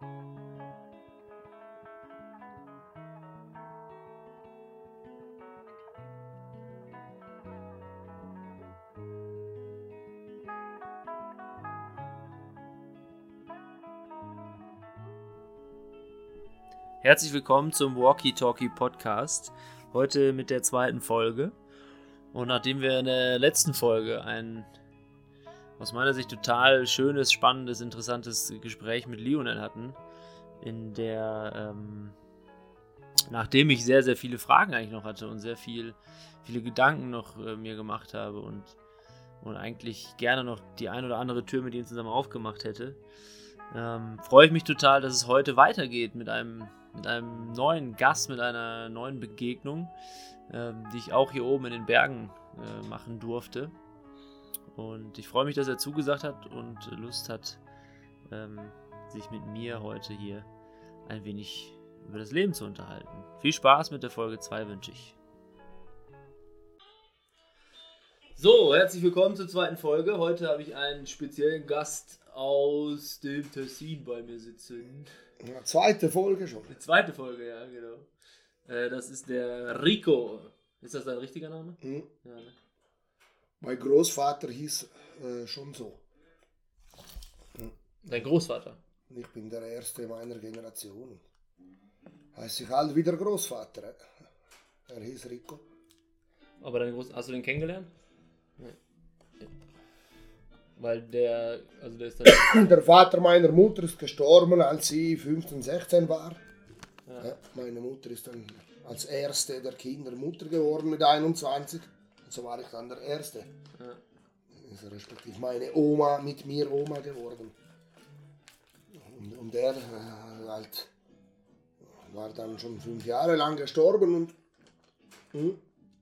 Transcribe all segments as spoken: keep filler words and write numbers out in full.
Herzlich willkommen zum Walkie Talkie Podcast, heute mit der zweiten Folge. Und nachdem wir in der letzten Folge ein aus meiner Sicht total schönes, spannendes, interessantes Gespräch mit Lionel hatten, in der, ähm, nachdem ich sehr, sehr viele Fragen eigentlich noch hatte und sehr viel, viele Gedanken noch äh, mir gemacht habe und, und eigentlich gerne noch die ein oder andere Tür mit ihm zusammen aufgemacht hätte, ähm, freue ich mich total, dass es heute weitergeht mit einem mit einem neuen Gast, mit einer neuen Begegnung, ähm, die ich auch hier oben in den Bergen äh, machen durfte. Und ich freue mich, dass er zugesagt hat und Lust hat, ähm, sich mit mir heute hier ein wenig über das Leben zu unterhalten. Viel Spaß mit der Folge zwei wünsche ich. So, herzlich willkommen zur zweiten Folge. Heute habe ich einen speziellen Gast aus dem Tessin bei mir sitzen. Ja, zweite Folge schon. Die zweite Folge, ja, genau. Äh, das ist der Rico. Ist das dein richtiger Name? Mhm. Ja, ne? Mein Großvater hieß äh, schon so. Mhm. Dein Großvater? Ich bin der Erste meiner Generation. Heißt ich halt wieder Großvater. Er hieß Rico. Aber dein Groß... Hast du den kennengelernt? Ja. Ja. Weil der... Also der ist dann... Der Vater meiner Mutter ist gestorben, als sie fünfzehn, sechzehn war. Ja. Ja, meine Mutter ist dann als erste der Kinder Mutter geworden mit einundzwanzig. Und so war ich dann der Erste. Ja. Also respektive meine Oma mit mir Oma geworden. Und, und er äh, halt, war dann schon fünf Jahre lang gestorben und hm,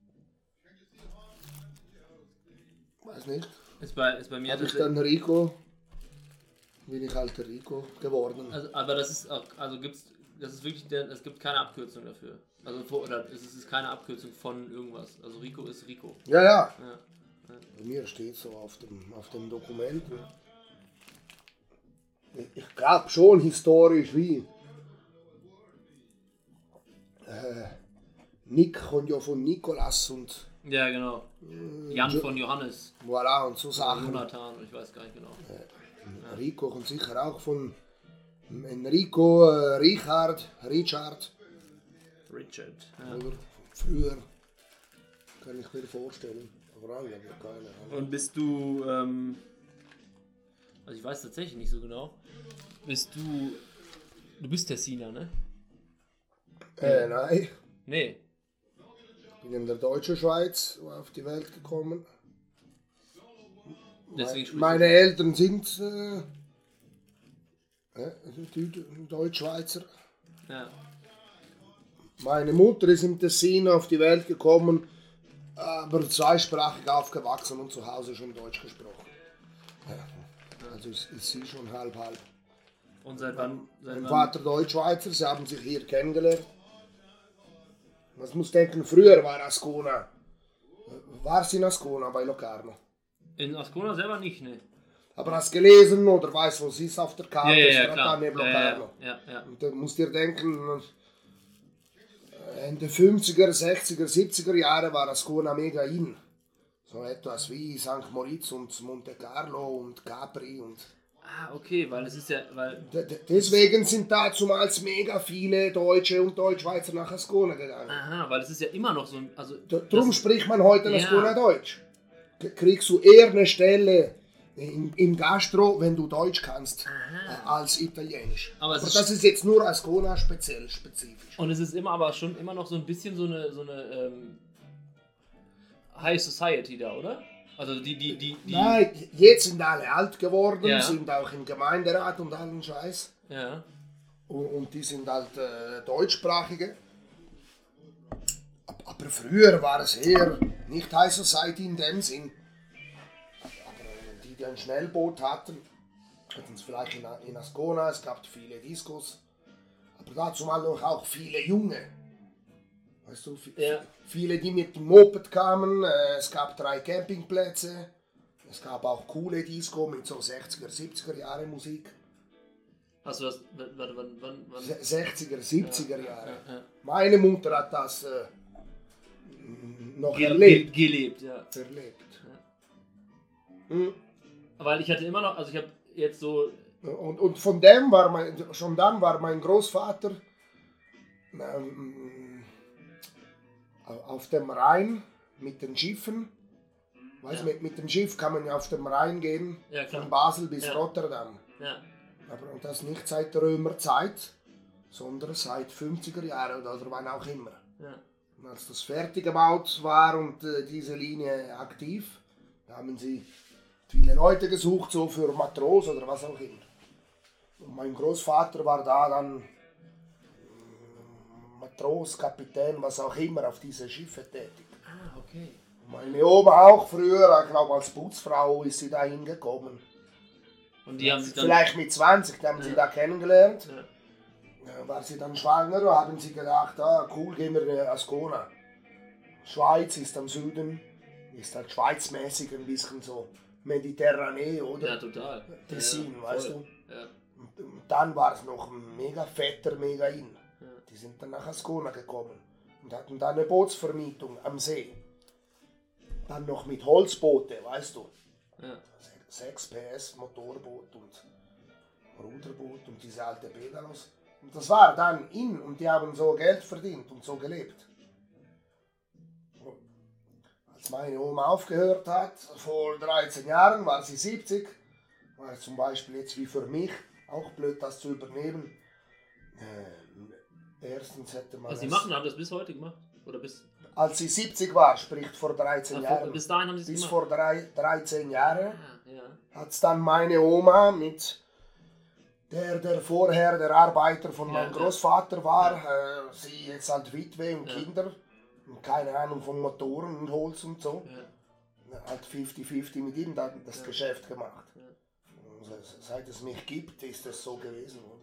weiß nicht. Ist bei, ist bei mir... Habe ich dann Rico, bin ich halt der Rico geworden. Also, aber das ist auch... Also gibt's... Das ist wirklich... Der, es gibt keine Abkürzung dafür. Also vor, oder es ist keine Abkürzung von irgendwas. Also Rico ist Rico. Ja, ja. Ja. Ja. Bei mir steht so auf dem, auf dem Dokument. Ich glaube schon historisch wie. Äh, Nick kommt ja von Nikolas und Ja, genau. Jan Jo- von Johannes. voilà und so Sachen. Jonathan, ich weiß gar nicht genau. Äh, Rico kommt sicher auch von Enrico, äh, Richard, Richard. Richard. Ja. Oder früher. Kann ich mir vorstellen. Aber alle haben keine Ahnung. Und bist du, ähm, also ich weiß tatsächlich nicht so genau, bist du, du bist Tessiner, ne? Äh, nein. Nee. Ich bin in der deutschen Schweiz auf die Welt gekommen. Deswegen sprichst Meine Eltern sind äh, äh, Deu- Deutschschweizer. du, ja. Meine Mutter ist im Tessin auf die Welt gekommen, aber zweisprachig aufgewachsen und zu Hause schon Deutsch gesprochen. Ja. Also ist, ist sie schon halb halb. Und seit wann, seit Mein wann, Vater Deutschschweizer, sie haben sich hier kennengelernt. Man muss denken, früher war Ascona. War sie in Ascona bei Locarno? in Ascona selber nicht, ne? Aber hast gelesen oder weißt, wo sie ist auf der Karte? Ja, ja, ja, Strada klar. nel Ja, Locarno. ja, ja, ja. Und da musst du dir denken, Ende fünfziger, sechziger, siebziger Jahre war Ascona mega in. So etwas wie Sankt Moritz und Monte Carlo und Capri. Und Ah, okay, weil es ist ja, weil, d- d- deswegen sind dazumals mega viele Deutsche und Deutschschweizer nach Ascona gegangen. aha, weil es ist ja immer noch so ein, also, D- Drum das- spricht man heute in Ja. Ascona Deutsch. K- Kriegst du eher eine Stelle im, im Gastro, wenn du Deutsch kannst, äh, als Italienisch. Aber Aber, es ist- das ist jetzt nur Ascona speziell, spezifisch. und es ist immer, aber schon immer noch so ein bisschen so eine, so eine, ähm, High Society da, oder? Also die, die, die, die, Nein, jetzt sind alle alt geworden, Ja. sind auch im Gemeinderat und allen Scheiß. ja, Und, und die sind halt äh, deutschsprachige. Ab- Aber früher war es eher nicht High Society in dem Sinn. Aber äh, die, die ein Schnellboot hatten, hatten es vielleicht in, in Ascona, es gab viele Discos. Aber dazu mal noch auch viele Junge. Weißt du, f- Ja. viele, die mit dem Moped kamen. Äh, es gab drei Campingplätze. Es gab auch coole Disco mit so sechziger, siebziger Jahre Musik. Hast du das, warte, wann, wann, wann? sechziger, siebziger ja, Jahre. Ja, ja. Meine Mutter hat das äh, noch Ge erlebt. Ge gelebt, ja. Erlebt. Ja. Hm. Weil ich hatte immer noch, also ich habe jetzt so... Und, und von dem war mein, schon dann war mein Großvater ähm, auf dem Rhein mit den Schiffen. Weißt, ja. mit, mit dem Schiff kann man ja auf dem Rhein gehen, ja, von Basel bis ja. Rotterdam. Ja. Aber und das nicht seit der Römerzeit, sondern seit fünfziger Jahren oder wann auch immer. Ja. Und als das fertig gebaut war und äh, diese Linie aktiv, da haben sie viele Leute gesucht, so für Matros oder was auch immer. Und mein Großvater war da dann äh, Matros, Kapitän, was auch immer, auf diese Schiffe tätig. Ah, okay. Meine Oma auch früher, ich glaube als Putzfrau ist sie da hingekommen. Und die haben dann vielleicht mit zwanzig, die haben ja. sie da kennengelernt. Ja. War sie dann schwanger, haben sie gedacht, ah, cool, gehen wir nach Ascona. Schweiz ist am Süden, ist halt schweizmäßig ein bisschen so mediterranee, oder? Ja, total. Tessin, ja, weißt du? Ja. Und, und dann war es noch ein mega fetter, mega in. Ja. Die sind dann nach Ascona gekommen und hatten da eine Bootsvermietung am See. Dann noch mit Holzboote, weißt du. Ja. sechs P S Motorboot und Ruderboot und diese alte Pedalos. Und das war dann in und die haben so Geld verdient und so gelebt. Als meine Oma aufgehört hat, vor dreizehn Jahren, war sie siebzig, war es zum Beispiel jetzt wie für mich auch blöd, das zu übernehmen. Äh, erstens hätte man. Also sie machen, haben das bis heute gemacht? Oder bis als sie siebzig war, sprich vor dreizehn Ach, Jahren. Bis dahin haben sie es bis gemacht? vor drei, dreizehn Jahren. Ah, ja. Hat es dann meine Oma mit der, der vorher der Arbeiter von ja, meinem ja. Großvater war, äh, sie jetzt halt Witwe und ja. Kinder und keine Ahnung von Motoren und Holz und so. Ja. Halt fünfzig fünfzig mit ihm dann das ja. Geschäft gemacht. Ja. Also, seit es mich gibt, ist es so gewesen. Oder?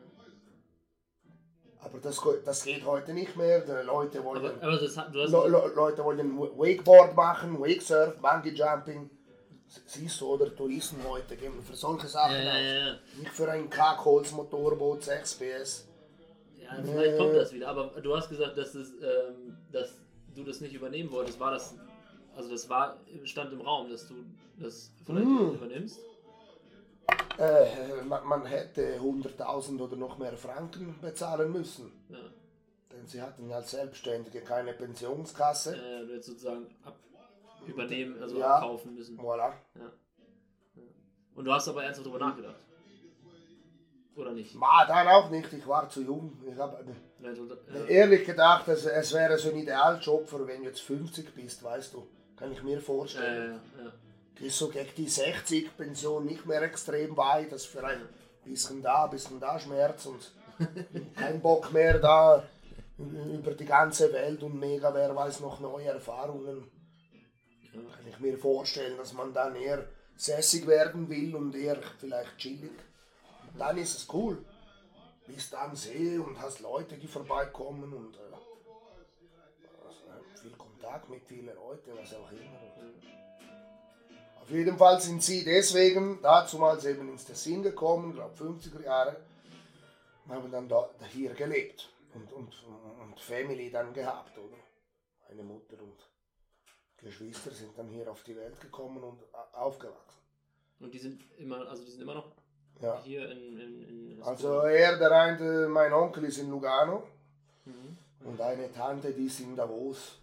Aber das, das geht heute nicht mehr. Die Leute wollen, aber, aber das, du hast Le Le Leute wollen Wakeboard machen, Wakesurf, Bungee Jumping. Siehst du, oder Touristen heute gehen für solche Sachen ja, aus. ja, ja. Nicht für ein Kackholz-Motorboot, sechs P S. Ja, vielleicht kommt das wieder. Aber du hast gesagt, dass, es, ähm, dass du das nicht übernehmen wolltest. War das, also das war, stand im Raum, dass du das vielleicht mm. übernimmst? Äh, man, man hätte hunderttausend oder noch mehr Franken bezahlen müssen. Ja. Denn sie hatten als Selbstständige keine Pensionskasse. Äh, du hättest sozusagen ab übernehmen, also ja, abkaufen müssen. Voilà. Ja. Und du hast aber ernsthaft darüber nachgedacht? Oder nicht? War dann auch nicht, ich war zu jung. Ich habe ja. ehrlich gedacht, es, es wäre so ein Idealjob für wenn du jetzt fünfzig bist, weißt du. Kann ich mir vorstellen. Ja, ja, ja. Ist so gegen die sechzig Pension nicht mehr extrem weit, das für ein bisschen da, bisschen da Schmerz und kein Bock mehr da über die ganze Welt und mega, wer weiß, noch neue Erfahrungen. Ja. Kann ich mir vorstellen, dass man dann eher sässig werden will und eher vielleicht chillig. Und dann ist es cool. Bist am See und hast Leute, die vorbeikommen und äh, also, viel Kontakt mit vielen Leuten, was auch immer. Auf jeden Fall sind sie deswegen dazumals eben ins Tessin gekommen, ich glaube fünfziger Jahre, und haben dann da, hier gelebt und, und, und Family dann gehabt, oder? Meine Mutter und Geschwister sind dann hier auf die Welt gekommen und aufgewachsen. Und die sind immer, also die sind immer noch ja. hier in, in, in Also er, der eine, mein Onkel ist in Lugano mhm. und eine Tante, die ist in Davos.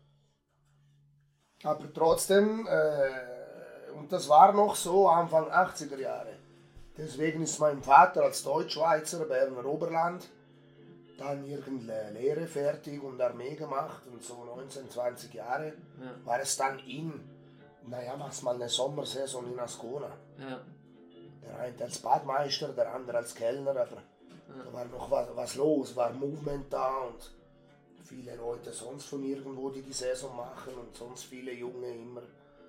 Aber trotzdem, äh, und das war noch so Anfang achtziger Jahre. Deswegen ist mein Vater als Deutschschweizer, Berner Oberland, dann irgendeine Lehre fertig und Armee gemacht und so neunzehn, zwanzig Jahre ja. war es dann in, naja, mach's mal eine Sommersaison in Ascona. Ja. Der eine als Badmeister, der andere als Kellner, aber ja. da war noch was, was los, war Movement da und viele Leute sonst von irgendwo, die die Saison machen und sonst viele Junge immer.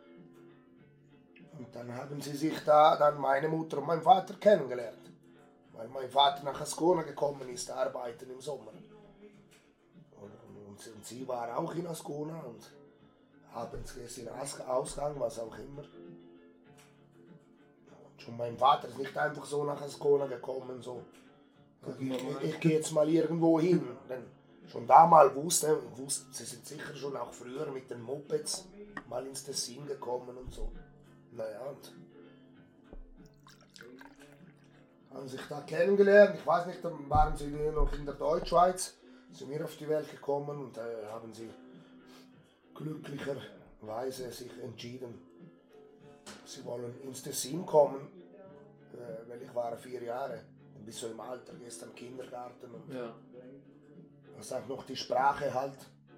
Und dann haben sie sich da, dann meine Mutter und mein Vater kennengelernt. Weil mein Vater nach Ascona gekommen ist, arbeiten im Sommer. Und, und, und sie war auch in Ascona und abends gehst in Ausgang, was auch immer. Und Schon mein Vater ist nicht einfach so nach Ascona gekommen, so. Ich, ich, ich gehe jetzt mal irgendwo hin. Denn schon damals wusste, wusste, sie sind sicher schon auch früher mit den Mopeds mal ins Tessin gekommen und so. Naja, und haben sich da kennengelernt. Ich weiß nicht, dann waren sie noch in der Deutschschweiz, sind wir auf die Welt gekommen und äh, haben sie glücklicherweise sich entschieden, sie wollen ins Tessin kommen, äh, weil ich war vier Jahre, du bist so im Alter, gehst am Kindergarten und Ja. das auch noch die Sprache halt,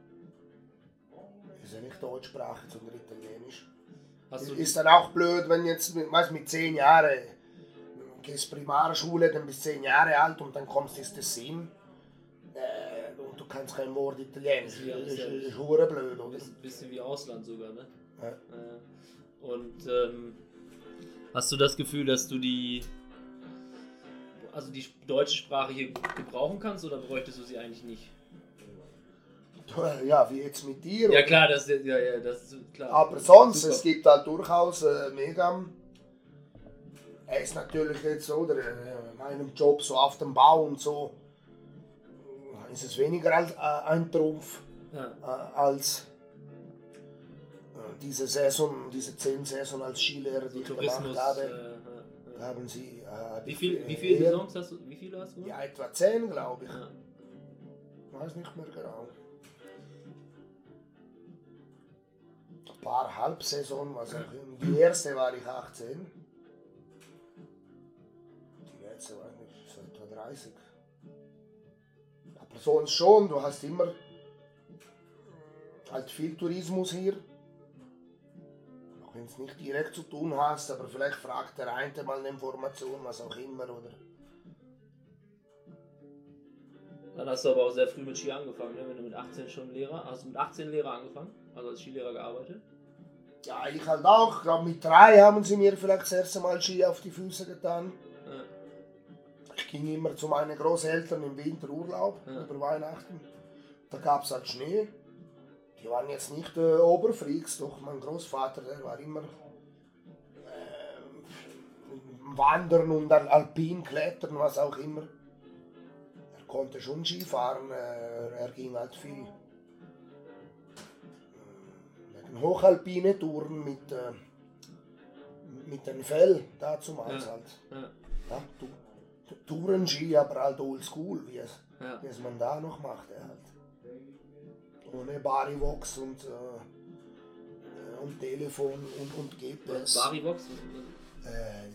ist ja nicht deutschsprachig, sondern italienisch. Hast du Ist dann auch blöd, wenn jetzt, weißt, mit zehn Jahren gehst Primarschule, dann bist zehn Jahre alt und dann kommst du ins Tessin äh, und du kannst kein Wort Italienisch. Ja, Das ist ist, ja- ist hure blöd, oder? ein bisschen wie Ausland sogar, ne? Ja. Äh, Und ähm, hast du das Gefühl, dass du die also die deutsche Sprache hier gebrauchen kannst oder bräuchtest du sie eigentlich nicht? Ja, wie jetzt mit dir. Ja oder? klar, das, ja, ja, das ist klar. Aber sonst, Super. es gibt halt durchaus äh, mega. Er ist natürlich jetzt so, oder, äh, in meinem Job so auf dem Bau und so, äh, ist es weniger als, äh, ein Trumpf Ja. äh, als äh, diese Saison, diese zehn Saison als Skilehrer, die ich Tourismus. gemacht habe. Äh, äh, äh. Haben sie. Äh, Wie viel, wie äh, viele eher- Saisons hast du? Wie viele hast du? Ja, etwa zehn, glaube ich. Ja. Weiß nicht mehr genau. Ein paar Halbsaison, was auch immer. Die erste war ich achtzehn. Die letzte war ich so etwa dreißig. Aber sonst schon, du hast immer halt viel Tourismus hier. Auch wenn es nicht direkt zu tun hast, aber vielleicht fragt der eine mal eine Information, was auch immer, oder? Dann hast du aber auch sehr früh mit Ski angefangen, ne? Wenn du mit achtzehn schon Lehrer, hast du mit achtzehn Lehrer angefangen? Also als Skilehrer gearbeitet? Ja, ich halt auch. Ich glaube, mit drei haben sie mir vielleicht das erste Mal Ski auf die Füße getan. Ja. Ich ging immer zu meinen Großeltern im Winterurlaub Ja. über Weihnachten. Da gab es halt Schnee. Die waren jetzt nicht äh, Oberfreaks, doch mein Großvater, der war immer äh, Wandern und Al Alpin klettern, was auch immer. Er konnte schon Ski fahren, äh, er ging halt viel äh, hochalpine Touren mit, äh, mit dem Fell dazumals Ja. halt. Ja. Ja, tu Tourenski, aber halt oldschool, wie es, Ja. wie es man da noch machte halt. Ohne Barivox und, äh, und Telefon und, und G P S. Barivox? Äh,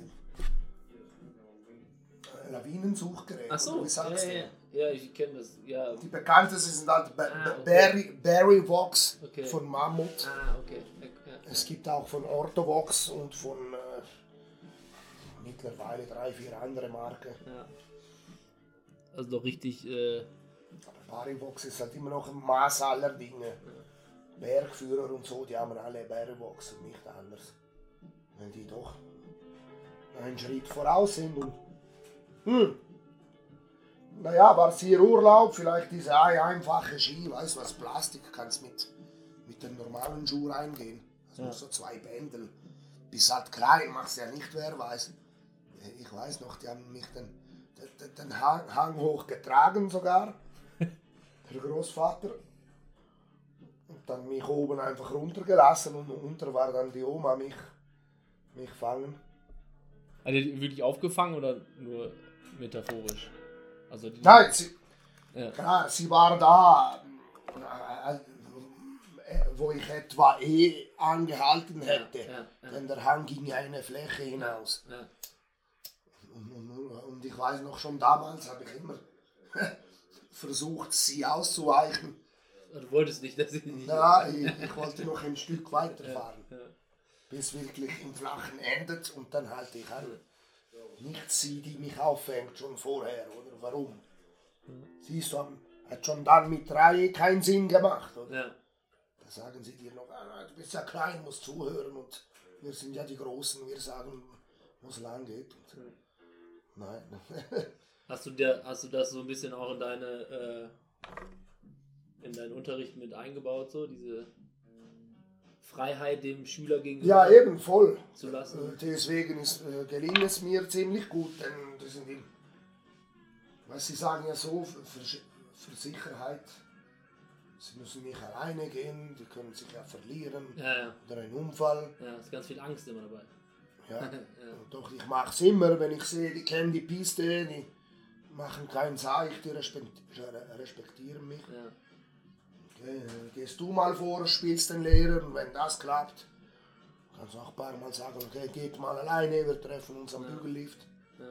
Lawinensuchgerät. Ach so, wie sagst ja, du? ja, ja, ich kenne das. Ja. Die bekanntesten sind halt Ba- Ah, Ba- okay. Barry, Barryvox Okay. von Mammut. Ah, okay. Ja. Es gibt auch von Orthovox und von äh, mittlerweile drei, vier andere Marken. Ja. Also doch richtig. Äh, Barivox ist halt immer noch ein Maß aller Dinge. Bergführer und so, die haben alle Barivox und nicht anders. Weil die doch einen Schritt voraus sind. Und, hm. Naja, war es hier Urlaub, vielleicht diese einfache Ski, weißt du was, Plastik, kannst mit, mit dem normalen Schuh reingehen. Also Ja. nur so zwei Bändel. Bist halt klein, machst ja nicht, wer weiß. Ich weiß noch, die haben mich den, den, den Hang, Hang hoch getragen sogar. Der Großvater. Und dann mich oben einfach runtergelassen und unter war dann die Oma mich, mich fangen. also wirklich aufgefangen oder nur metaphorisch? Also die, Nein, sie, ja. klar, sie war da, äh, äh, wo ich etwa eh angehalten hätte. Ja, ja. Denn der Hang ging ja eine Fläche hinaus. Ja. Und, und, und ich weiß noch, schon damals habe ich immer versucht, sie auszuweichen. Du wolltest nicht, dass ich nicht. Ja, ich, ich wollte noch ein Stück weiterfahren. Ja. Bis wirklich im Flachen endet und dann halte ich an. Nicht sie, die mich auffängt, schon vorher, oder? Warum? Siehst du, hat schon dann mit drei keinen Sinn gemacht, oder? Ja. Da sagen sie dir noch, ah, du bist ja klein, musst zuhören und wir sind ja die Großen, wir sagen, wo es lang geht. Und nein. Hast du dir, hast du das so ein bisschen auch in deine äh, in deinen Unterricht mit eingebaut, so diese Freiheit dem Schüler gegenüber Ja, eben, voll. zu lassen. Äh, Deswegen ist, äh, gelingt es mir ziemlich gut, denn das sind die, was Sie sagen ja so, für, für Sicherheit, Sie müssen nicht alleine gehen, die können sich ja verlieren Ja, ja. oder ein Unfall. Ja, ist ganz viel Angst immer dabei. Ja. Ja. Und doch, ich mache es immer, wenn ich sehe, die kennen die Piste, die machen keinen Seich, die respektieren mich. Ja. Okay, gehst du mal vor, spielst den Lehrer und wenn das klappt, kannst du auch ein paar Mal sagen, okay, geht mal alleine, wir treffen uns am Ja. Bügellift. Ja.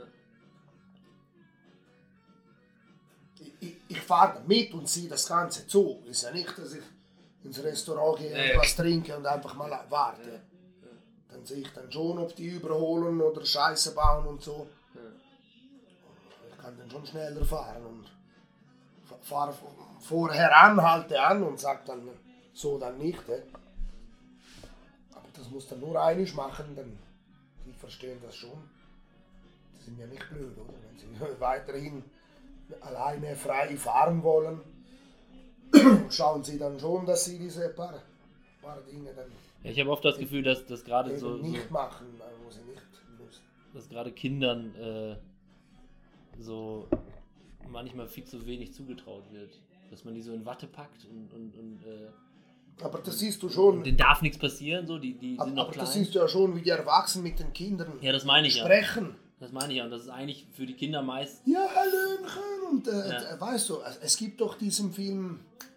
Ich, ich, ich fahre mit und ziehe das Ganze zu. Ist ja nicht, dass ich ins Restaurant gehe, Ja. etwas trinke und einfach mal warte. Ja. Dann sehe ich dann schon, ob die überholen oder Scheiße bauen und so. Ja. Ich kann dann schon schneller fahren und fahre vorher an, halte an und sage dann so dann nicht. Eh. Aber das muss dann nur einig machen, denn die verstehen das schon. Die sind ja nicht blöd, oder? Wenn sie weiterhin alleine frei fahren wollen, schauen sie dann schon, dass sie diese paar, paar Dinge dann Ja, ich habe oft das Gefühl, dass, dass gerade eben so, nicht so machen, wo sie nicht müssen. dass gerade Kindern äh, so manchmal viel zu wenig zugetraut wird. Dass man die so in Watte packt und, und, und äh, Aber das siehst du schon. denen darf nichts passieren, so, die, die Aber, sind noch aber klein. das siehst du ja schon, wie die Erwachsenen mit den Kindern Ja, das meine ich ja. sprechen. Das meine ich ja. Und das ist eigentlich für die Kinder meist. Ja, Hallöchen. Und äh, Ja. äh, weißt du, es gibt doch diesen Film,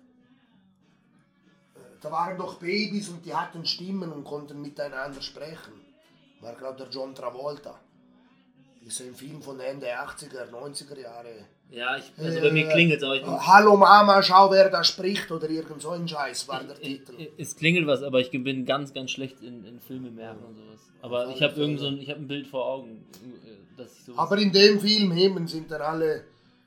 äh, da waren doch Babys und die hatten Stimmen und konnten miteinander sprechen. War, glaube der John Travolta. Ist ein Film von Ende achtziger, neunziger Jahre. Ja, ich, also bei mir klingelt es, aber ich bin, Hallo Mama, schau wer da spricht oder irgend so ein Scheiß war der Titel. es klingelt was, aber ich bin ganz, ganz schlecht in, in Filme merken und sowas. Aber ich habe irgend so ein, ich habe ein Bild vor Augen, äh, dass ich sowas. Aber in dem Film eben sind dann alle.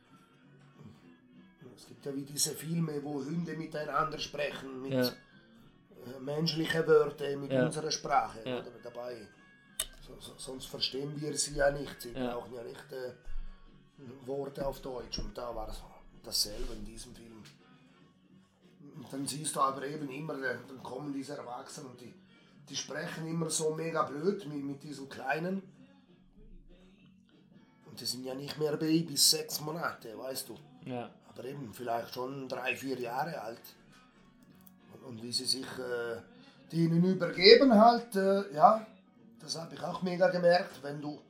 Es gibt ja wie diese Filme, wo Hunde miteinander sprechen, mit Ja. äh, menschlichen Wörtern, mit Ja. unserer Sprache Ja. oder dabei. So, so, sonst verstehen wir sie ja nicht. Sie Ja. brauchen ja nicht äh, Worte auf Deutsch. Und da war es dasselbe in diesem Film. Und dann siehst du aber eben immer, äh, dann kommen diese Erwachsenen und die, die sprechen immer so mega blöd mit, mit diesen Kleinen. Und die sind ja nicht mehr Babys, sechs Monate, weißt du. Ja. Aber eben vielleicht schon drei, vier Jahre alt. Und, und wie sie sich äh, denen übergeben halt, äh, ja, das habe ich auch mega gemerkt, wenn du,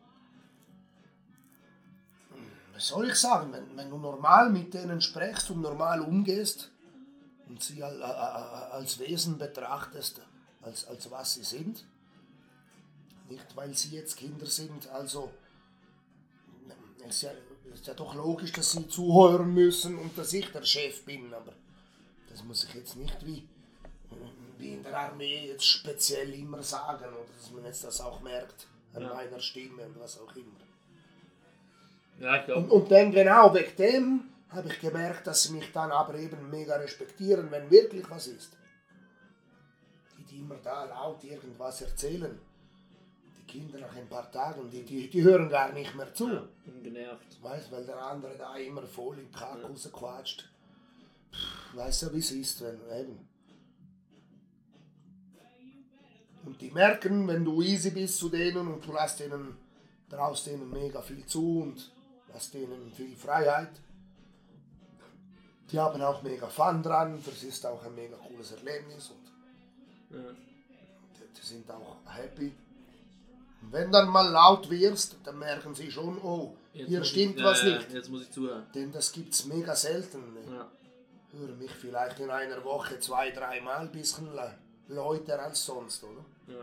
was soll ich sagen, wenn, wenn du normal mit denen sprichst und normal umgehst und sie als, als Wesen betrachtest, als, als was sie sind, nicht weil sie jetzt Kinder sind, also es ist ja, ist ja doch logisch, dass sie zuhören müssen und dass ich der Chef bin, aber das muss ich jetzt nicht wie, wie in der Armee jetzt speziell immer sagen oder dass man jetzt das auch merkt an Ja. meiner Stimme und was auch immer. Ja, ich glaube. Und, und dann genau wegen dem habe ich gemerkt, dass sie mich dann aber eben mega respektieren, wenn wirklich was ist. Die, die immer da laut irgendwas erzählen, die Kinder nach ein paar Tagen, die, die, die hören gar nicht mehr zu. Ja, bin genervt. Weißt, weil der andere da immer voll im Kack rausquatscht. Pff, weißt du, wie es ist, wenn eben. Und die merken, wenn du easy bist zu denen und du lässt denen, traust denen mega viel zu und lässt denen viel Freiheit. Die haben auch mega Fun dran, das ist auch ein mega cooles Erlebnis und Ja. die, die sind auch happy. Und wenn dann mal laut wirst, dann merken sie schon, oh, Jetzt hier muss stimmt ich, was ja, ja, nicht. Jetzt muss ich zuhören. Denn das gibt's mega selten. Ja. Ich höre mich vielleicht in einer Woche zwei, dreimal ein bisschen le- lauter als sonst, oder? Ja.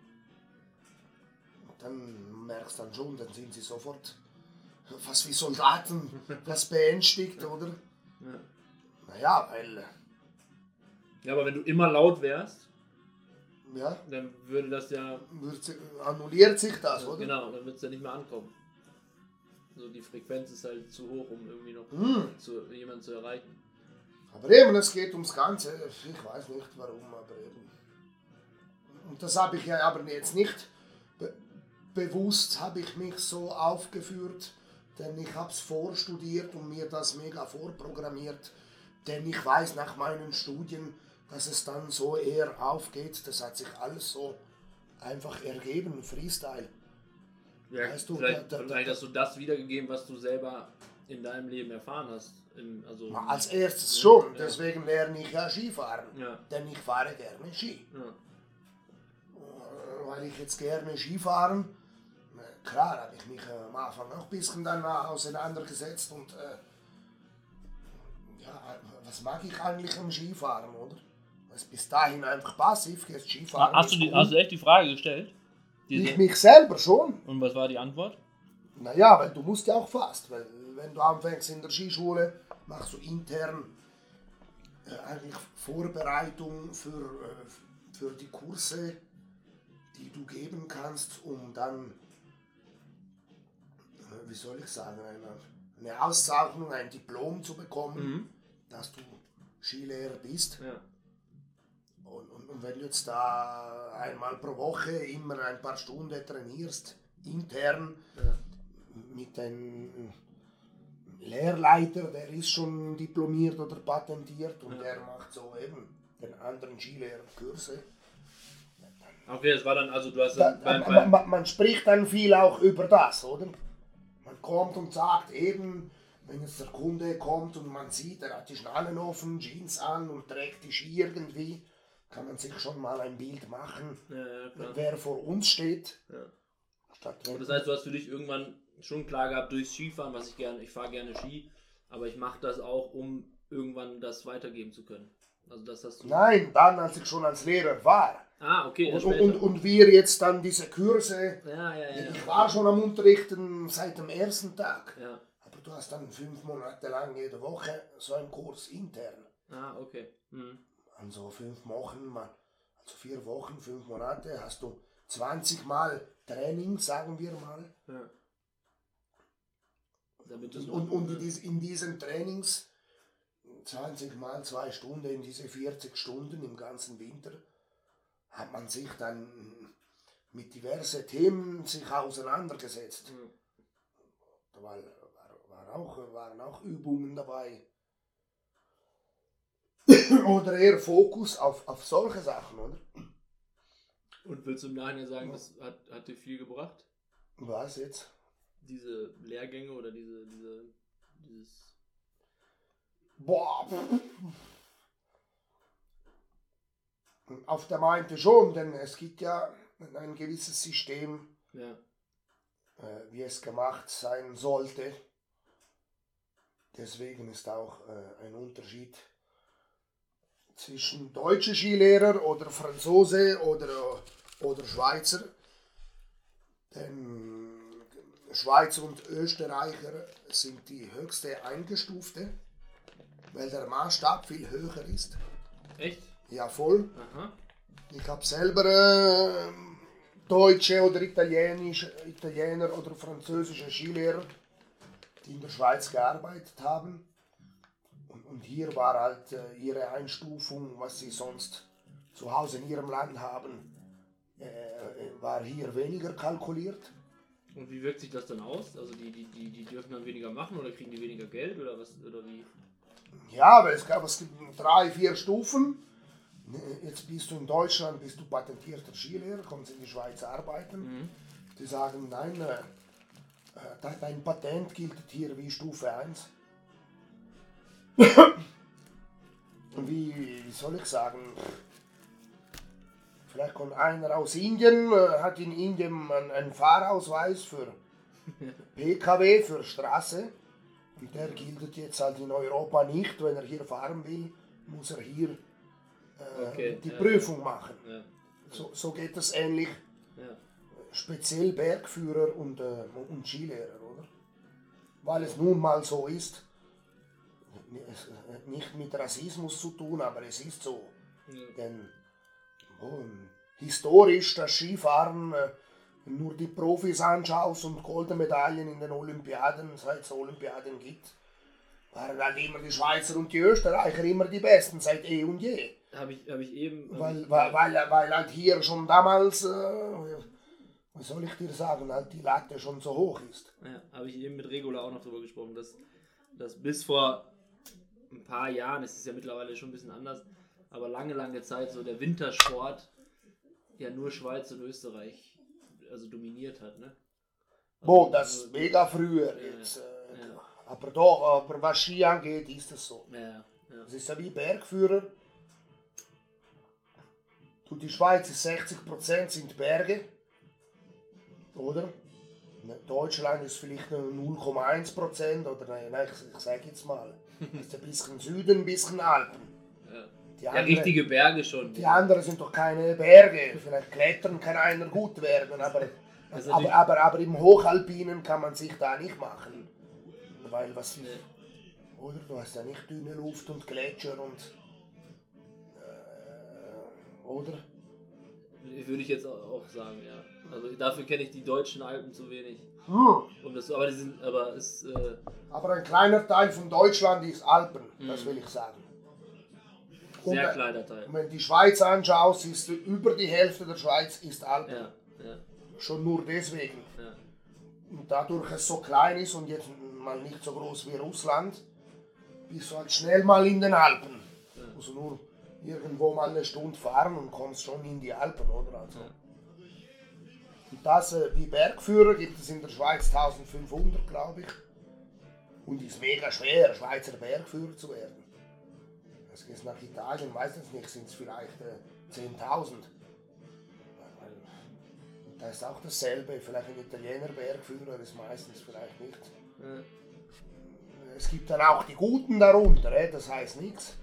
Und dann merkst du dann schon, dann sind sie sofort fast wie Soldaten, was beängstigt, oder? Ja. Naja, weil, äh, Ja, aber wenn du immer laut wärst, ja, dann würde das ja. wird sie- annulliert sich das, oder? Genau, dann wird es ja nicht mehr ankommen. So, die Frequenz ist halt zu hoch, um irgendwie noch Hm. zu, jemanden zu erreichen. Aber eben, es geht ums Ganze. Ich weiß nicht warum, aber eben. Und das habe ich ja aber jetzt nicht be bewusst, habe ich mich so aufgeführt, denn ich habe es vorstudiert und mir das mega vorprogrammiert. Denn ich weiß nach meinen Studien, dass es dann so eher aufgeht. Das hat sich alles so einfach ergeben, Freestyle. Ja, weißt du, vielleicht, da, da, vielleicht hast du das wiedergegeben, was du selber in deinem Leben erfahren hast. In, also, als erstes schon, ja. deswegen lerne ich ja Skifahren, ja. denn ich fahre gerne Ski. Ja. Weil ich jetzt gerne Skifahren, klar habe ich mich am Anfang auch ein bisschen dann auseinandergesetzt und äh, ja, was mag ich eigentlich am Skifahren, oder? Also bis dahin einfach passiv, jetzt Skifahren. Hast du, die, hast du echt die Frage gestellt? Diese? Ich mich selber schon. Und was war die Antwort? Naja, weil du musst ja auch fast, weil wenn du anfängst in der Skischule, machst du intern äh, eigentlich Vorbereitung für, äh, für die Kurse, die du geben kannst, um dann, äh, wie soll ich sagen, eine, eine Auszeichnung, ein Diplom zu bekommen, mhm. dass du Skilehrer bist. Ja. Und, und, und wenn du jetzt da einmal pro Woche immer ein paar Stunden trainierst, intern, ja. mit einem Lehrleiter, der ist schon diplomiert oder patentiert und ja. der macht so eben den anderen Skilehrerkurse. Okay, das war dann, also du hast da, dann beim, beim man, man spricht dann viel auch über das, oder? Man kommt und sagt eben, wenn jetzt der Kunde kommt und man sieht, er hat die Schnallen offen, Jeans an und trägt die Ski irgendwie, kann man sich schon mal ein Bild machen, ja, ja, wer vor uns steht. Ja. Statt und das heißt, du hast für dich irgendwann schon klar gehabt, durchs Skifahren, was ich gerne, ich fahre gerne Ski, aber ich mache das auch, um irgendwann das weitergeben zu können. Also das hast du. Nein, dann, als ich schon als Lehrer war. Ah, okay. Und, und, und wir jetzt dann diese Kurse, ja, ja, ja, ich war schon am Unterrichten seit dem ersten Tag. Ja. Aber du hast dann fünf Monate lang jede Woche so einen Kurs intern. Ah, okay. Mhm. Also fünf Wochen, also vier Wochen, fünf Monate, hast du zwanzig Mal Training, sagen wir mal. Ja. Und, und, und in, dies, in diesen Trainings, zwanzig Mal zwei Stunden, in diese vierzig Stunden im ganzen Winter, hat man sich dann mit diversen Themen sich auseinandergesetzt. Mhm. Da war, war, war auch, waren auch Übungen dabei. Oder eher Fokus auf, auf solche Sachen, oder? Und willst du im Nachhinein sagen, das hat, hat dir viel gebracht? Was jetzt? Diese Lehrgänge oder diese, diese, dieses... Boah! Auf der meinte schon, denn es gibt ja ein gewisses System, ja. äh, wie es gemacht sein sollte. Deswegen ist auch äh, ein Unterschied zwischen deutschen Skilehrer oder Franzose oder, oder Schweizer. Denn Schweizer und Österreicher sind die höchste Eingestufte, weil der Maßstab viel höher ist. Echt? Ja, voll. Aha. Ich habe selber äh, deutsche oder Italienisch, Italiener oder französische Skilehrer, die in der Schweiz gearbeitet haben. Und, und hier war halt äh, ihre Einstufung, was sie sonst zu Hause in ihrem Land haben, äh, war hier weniger kalkuliert. Und wie wirkt sich das dann aus? Also die, die, die, die dürfen dann weniger machen oder kriegen die weniger Geld oder was oder wie? Ja, weil es gab es gibt drei, vier Stufen. Jetzt bist du in Deutschland, bist du patentierter Skilehrer, kommst in die Schweiz arbeiten. Mhm. Die sagen, nein, äh, dein Patent gilt hier wie Stufe eins. Und wie, wie soll ich sagen, vielleicht kommt einer aus Indien, äh, hat in Indien einen, einen Fahrausweis für P K W, für Straße. Und der gilt jetzt halt in Europa nicht. Wenn er hier fahren will, muss er hier äh, okay, die ja, Prüfung ja. machen. Ja. So, so geht es ähnlich. Ja. Speziell Bergführer und, äh, und Skilehrer, oder? Weil es nun mal so ist. Nicht mit Rassismus zu tun, aber es ist so. Ja. Denn oh, historisch das Skifahren, äh, nur die Profis anschaust und Goldmedaillen in den Olympiaden, seit es Olympiaden gibt, waren halt immer die Schweizer und die Österreicher immer die Besten, seit eh und je. Habe ich, hab ich eben... Weil, ich, weil, weil, weil halt hier schon damals, äh, was soll ich dir sagen, halt die Latte schon so hoch ist. Ja, habe ich eben mit Regula auch noch drüber gesprochen, dass, dass bis vor ein paar Jahren, es ist ja mittlerweile schon ein bisschen anders, aber lange, lange Zeit so der Wintersport ja nur Schweiz und Österreich also dominiert hat, ne? Also Boah, das ist mega früher ja, jetzt. Äh, ja. Aber doch, aber was Ski angeht, ist das so. Ja, ja. Es ist ja wie Bergführer. Du, die Schweiz ist sechzig Prozent sind Berge. Oder? Deutschland ist vielleicht nur null Komma eins Prozent oder nein, nein ich, ich sage jetzt mal. Das ist ein bisschen Süden, ein bisschen Alpen. Ja, Die ja andere, richtige Berge schon. Die anderen sind doch keine Berge. Vielleicht klettern kann einer gut werden, aber, aber, aber, aber im Hochalpinen kann man sich da nicht machen. Weil was. Nee. Oder? Du hast ja nicht dünne Luft und Gletscher und. Äh, oder? Würde ich jetzt auch sagen, ja. Also dafür kenne ich die deutschen Alpen zu wenig. Hm. Und das, aber die sind, aber es. Äh aber ein kleiner Teil von Deutschland ist Alpen, mhm. das will ich sagen. Sehr und, kleiner Teil. Wenn du die Schweiz anschaust, ist über die Hälfte der Schweiz ist Alpen. Ja, ja. Schon nur deswegen. Ja. Und dadurch es so klein ist und jetzt mal nicht so groß wie Russland, bist du halt schnell mal in den Alpen. Ja. Also nur irgendwo mal eine Stunde fahren und kommst schon in die Alpen, oder? Also. Ja. Und das, äh, wie Bergführer gibt es in der Schweiz eintausendfünfhundert, glaube ich. Und ist mega schwer, Schweizer Bergführer zu werden. Es geht nach Italien, weiß ich nicht, sind es vielleicht äh, zehntausend. Und da ist auch dasselbe, vielleicht ein Italiener Bergführer ist meistens vielleicht nicht. Ja. Es gibt dann auch die Guten darunter, äh, das heißt nichts.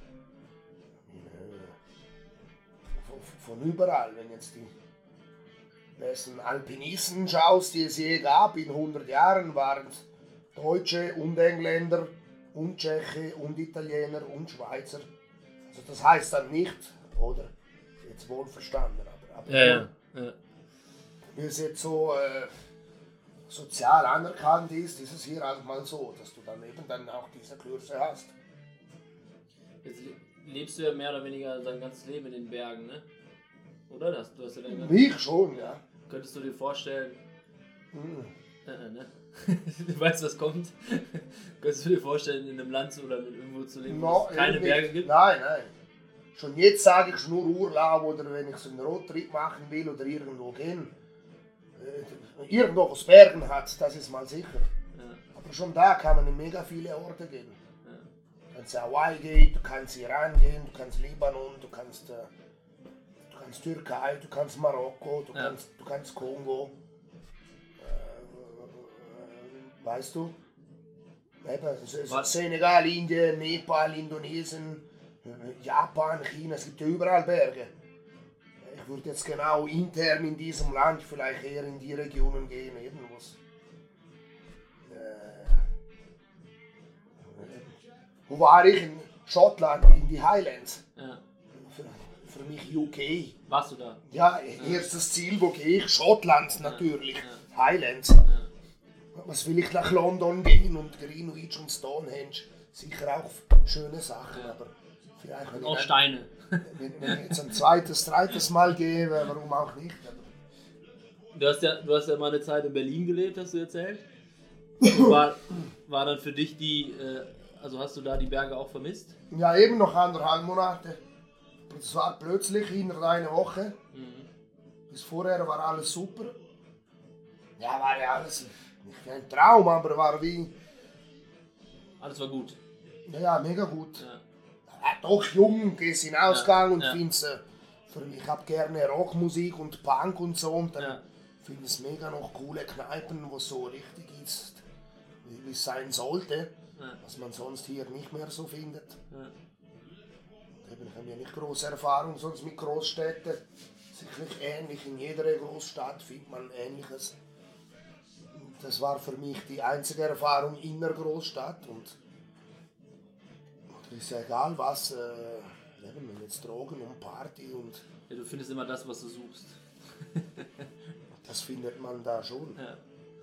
Von überall, wenn jetzt die besten Alpinisten schaust, die es je gab, in hundert Jahren waren es Deutsche und Engländer und Tscheche und Italiener und Schweizer. Also das heißt dann nicht, oder? Jetzt wohl verstanden, aber, aber ja, ja, ja. wie es jetzt so äh, sozial anerkannt ist, ist es hier halt mal so, dass du dann eben dann auch diese Kurse hast. Jetzt lebst du ja mehr oder weniger dein ganzes Leben in den Bergen, ne? Oder? Das, du hast ja dein ich schon, ja. Könntest du dir vorstellen, hm. äh, äh, ne? Du weißt, was kommt? Könntest du dir vorstellen, in einem Land oder irgendwo zu leben, no, wo es keine Berge gibt? Nein, nein. Schon jetzt sage ich nur Urlaub oder wenn ich so einen Roadtrip machen will oder irgendwo gehen. Äh, irgendwo, wo es Bergen hat, das ist mal sicher. Ja. Aber schon da kann man in mega viele Orte gehen. Ja. Du kannst Hawaii gehen, du kannst Iran gehen, du kannst Libanon, du kannst, äh, du kannst Türkei, du kannst Marokko, du, ja. kannst, du kannst Kongo. Weißt du? Eben, Senegal, Indien, Nepal, Indonesien, Japan, China, es gibt ja überall Berge. Ich würde jetzt genau intern in diesem Land vielleicht eher in die Regionen gehen, eben was. Äh, wo war ich? In Schottland, in die Highlands. Ja. Für, für mich U K. Warst du da? Ja, erstes Ziel, wo gehe ich? Schottland natürlich. Ja. Ja. Highlands. Ja. Was will ich nach London gehen und Greenwich und Stonehenge? Sicher auch schöne Sachen, ja. aber vielleicht wenn auch ich Steine. Ein, wenn, wenn ich jetzt ein zweites, drittes Mal gehe, warum auch nicht? Du hast ja, du hast ja mal eine Zeit in Berlin gelebt, hast du erzählt. War, war dann für dich die, äh, also hast du da die Berge auch vermisst? Ja, eben noch anderthalb Monate. Das war plötzlich innerhalb einer Woche. Mhm. Bis vorher war alles super. Ja, war ja alles nicht ein Traum, aber war wie... Alles war gut. Ja, ja, mega gut. Ja. Ja, doch jung, gehst in Ausgang ja, und ja. findest, äh, für mich, ich hab gerne Rockmusik und Punk und so und dann ja. finde es mega noch coole Kneipen, wo es so richtig ist, wie es sein sollte, ja. was man sonst hier nicht mehr so findet. Ja. Eben, ich habe ja nicht große Erfahrung sonst mit Großstädten, sicherlich ähnlich, in jeder Großstadt findet man Ähnliches. Das war für mich die einzige Erfahrung in der Großstadt und ist ja egal was, äh, eben jetzt Drogen und Party und... Ja, du findest immer das, was du suchst. Das findet man da schon. Ja.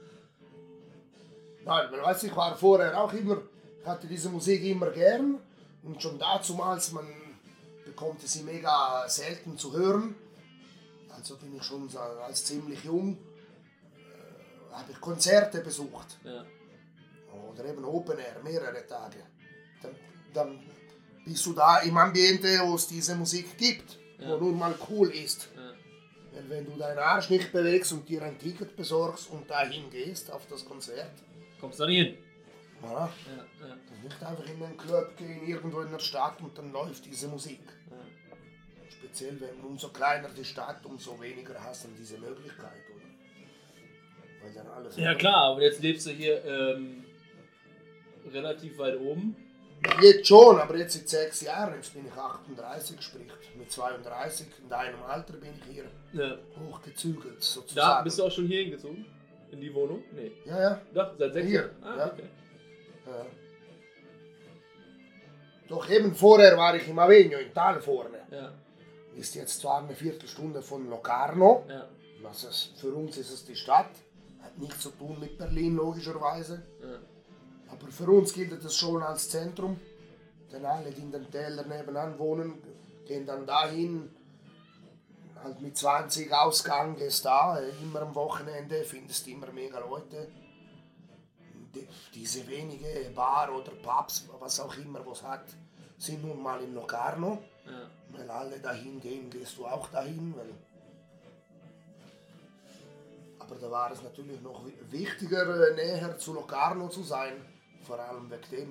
Nein, man weiß, ich war vorher auch immer, ich hatte diese Musik immer gern und schon dazumals, man bekommt sie mega selten zu hören. Also bin ich schon als ziemlich jung, äh, habe ich Konzerte besucht. Ja. Oder eben Open Air, mehrere Tage. Dann, dann bist du da im Ambiente, wo es diese Musik gibt, Ja. wo nun mal cool ist. Ja. Weil wenn du deinen Arsch nicht bewegst und dir ein Ticket besorgst und dahin gehst auf das Konzert, Kommst du da nicht hin? ja, Ja, ja, dann nicht einfach in einen Club gehen, irgendwo in der Stadt und dann läuft diese Musik. ja. Speziell, wenn umso kleiner die Stadt, umso weniger hast du diese Möglichkeit, oder? Weil dann alles Ja klar, aber jetzt lebst du hier ähm, relativ weit oben. Jetzt schon, aber jetzt seit sechs Jahren, jetzt bin ich achtunddreißig, sprich mit zweiunddreißig, in deinem Alter bin ich hier Ja. hochgezügelt, Da sozusagen. bist du auch schon hier hingezogen? In die Wohnung? Nee. Ja, ja. Doch, seit sechs Hier, Jahren. Ah, ja. okay. Ja. Doch eben vorher war ich in Avegno, in Tal vorne. Ja, Ist jetzt zwar eine Viertelstunde von Locarno, ja, das ist, für uns ist es die Stadt, hat nichts zu tun mit Berlin logischerweise, ja. aber für uns gilt es schon als Zentrum, denn alle, die in den Tälern nebenan wohnen, gehen dann dahin, halt mit zwanzig Ausgang, gehst da, immer am Wochenende, findest immer mega Leute. Die, diese wenige Bar oder Pubs, was auch immer was hat, sind nun mal in Locarno. Ja. Weil alle dahin gehen, gehst du auch dahin. Weil aber da war es natürlich noch wichtiger, näher zu Locarno zu sein, vor allem wegen dem.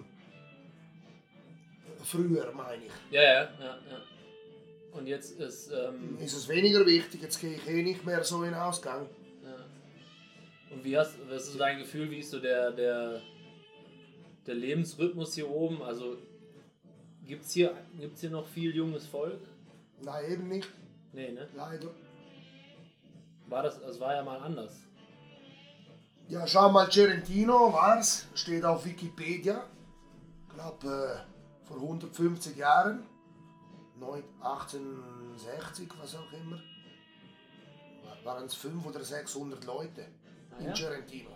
Früher meine ich. Ja, ja, ja, ja. Und jetzt ist, ähm, Ist es weniger wichtig, jetzt gehe ich eh nicht mehr so in Ausgang. ja. Und wie hast, was ist so dein Gefühl, wie ist so der, der, der Lebensrhythmus hier oben? Also gibt's hier, gibt's hier noch viel junges Volk? Nein, eben nicht, Nee, ne? leider. War das, das war ja mal anders. Ja, schau mal, Cerentino war's, steht auf Wikipedia. Ich glaube, äh, vor hundertfünfzig Jahren, achtzehnhundertsechzig, was auch immer, waren es fünfhundert oder sechshundert Leute Ah, in ja? Cerentino.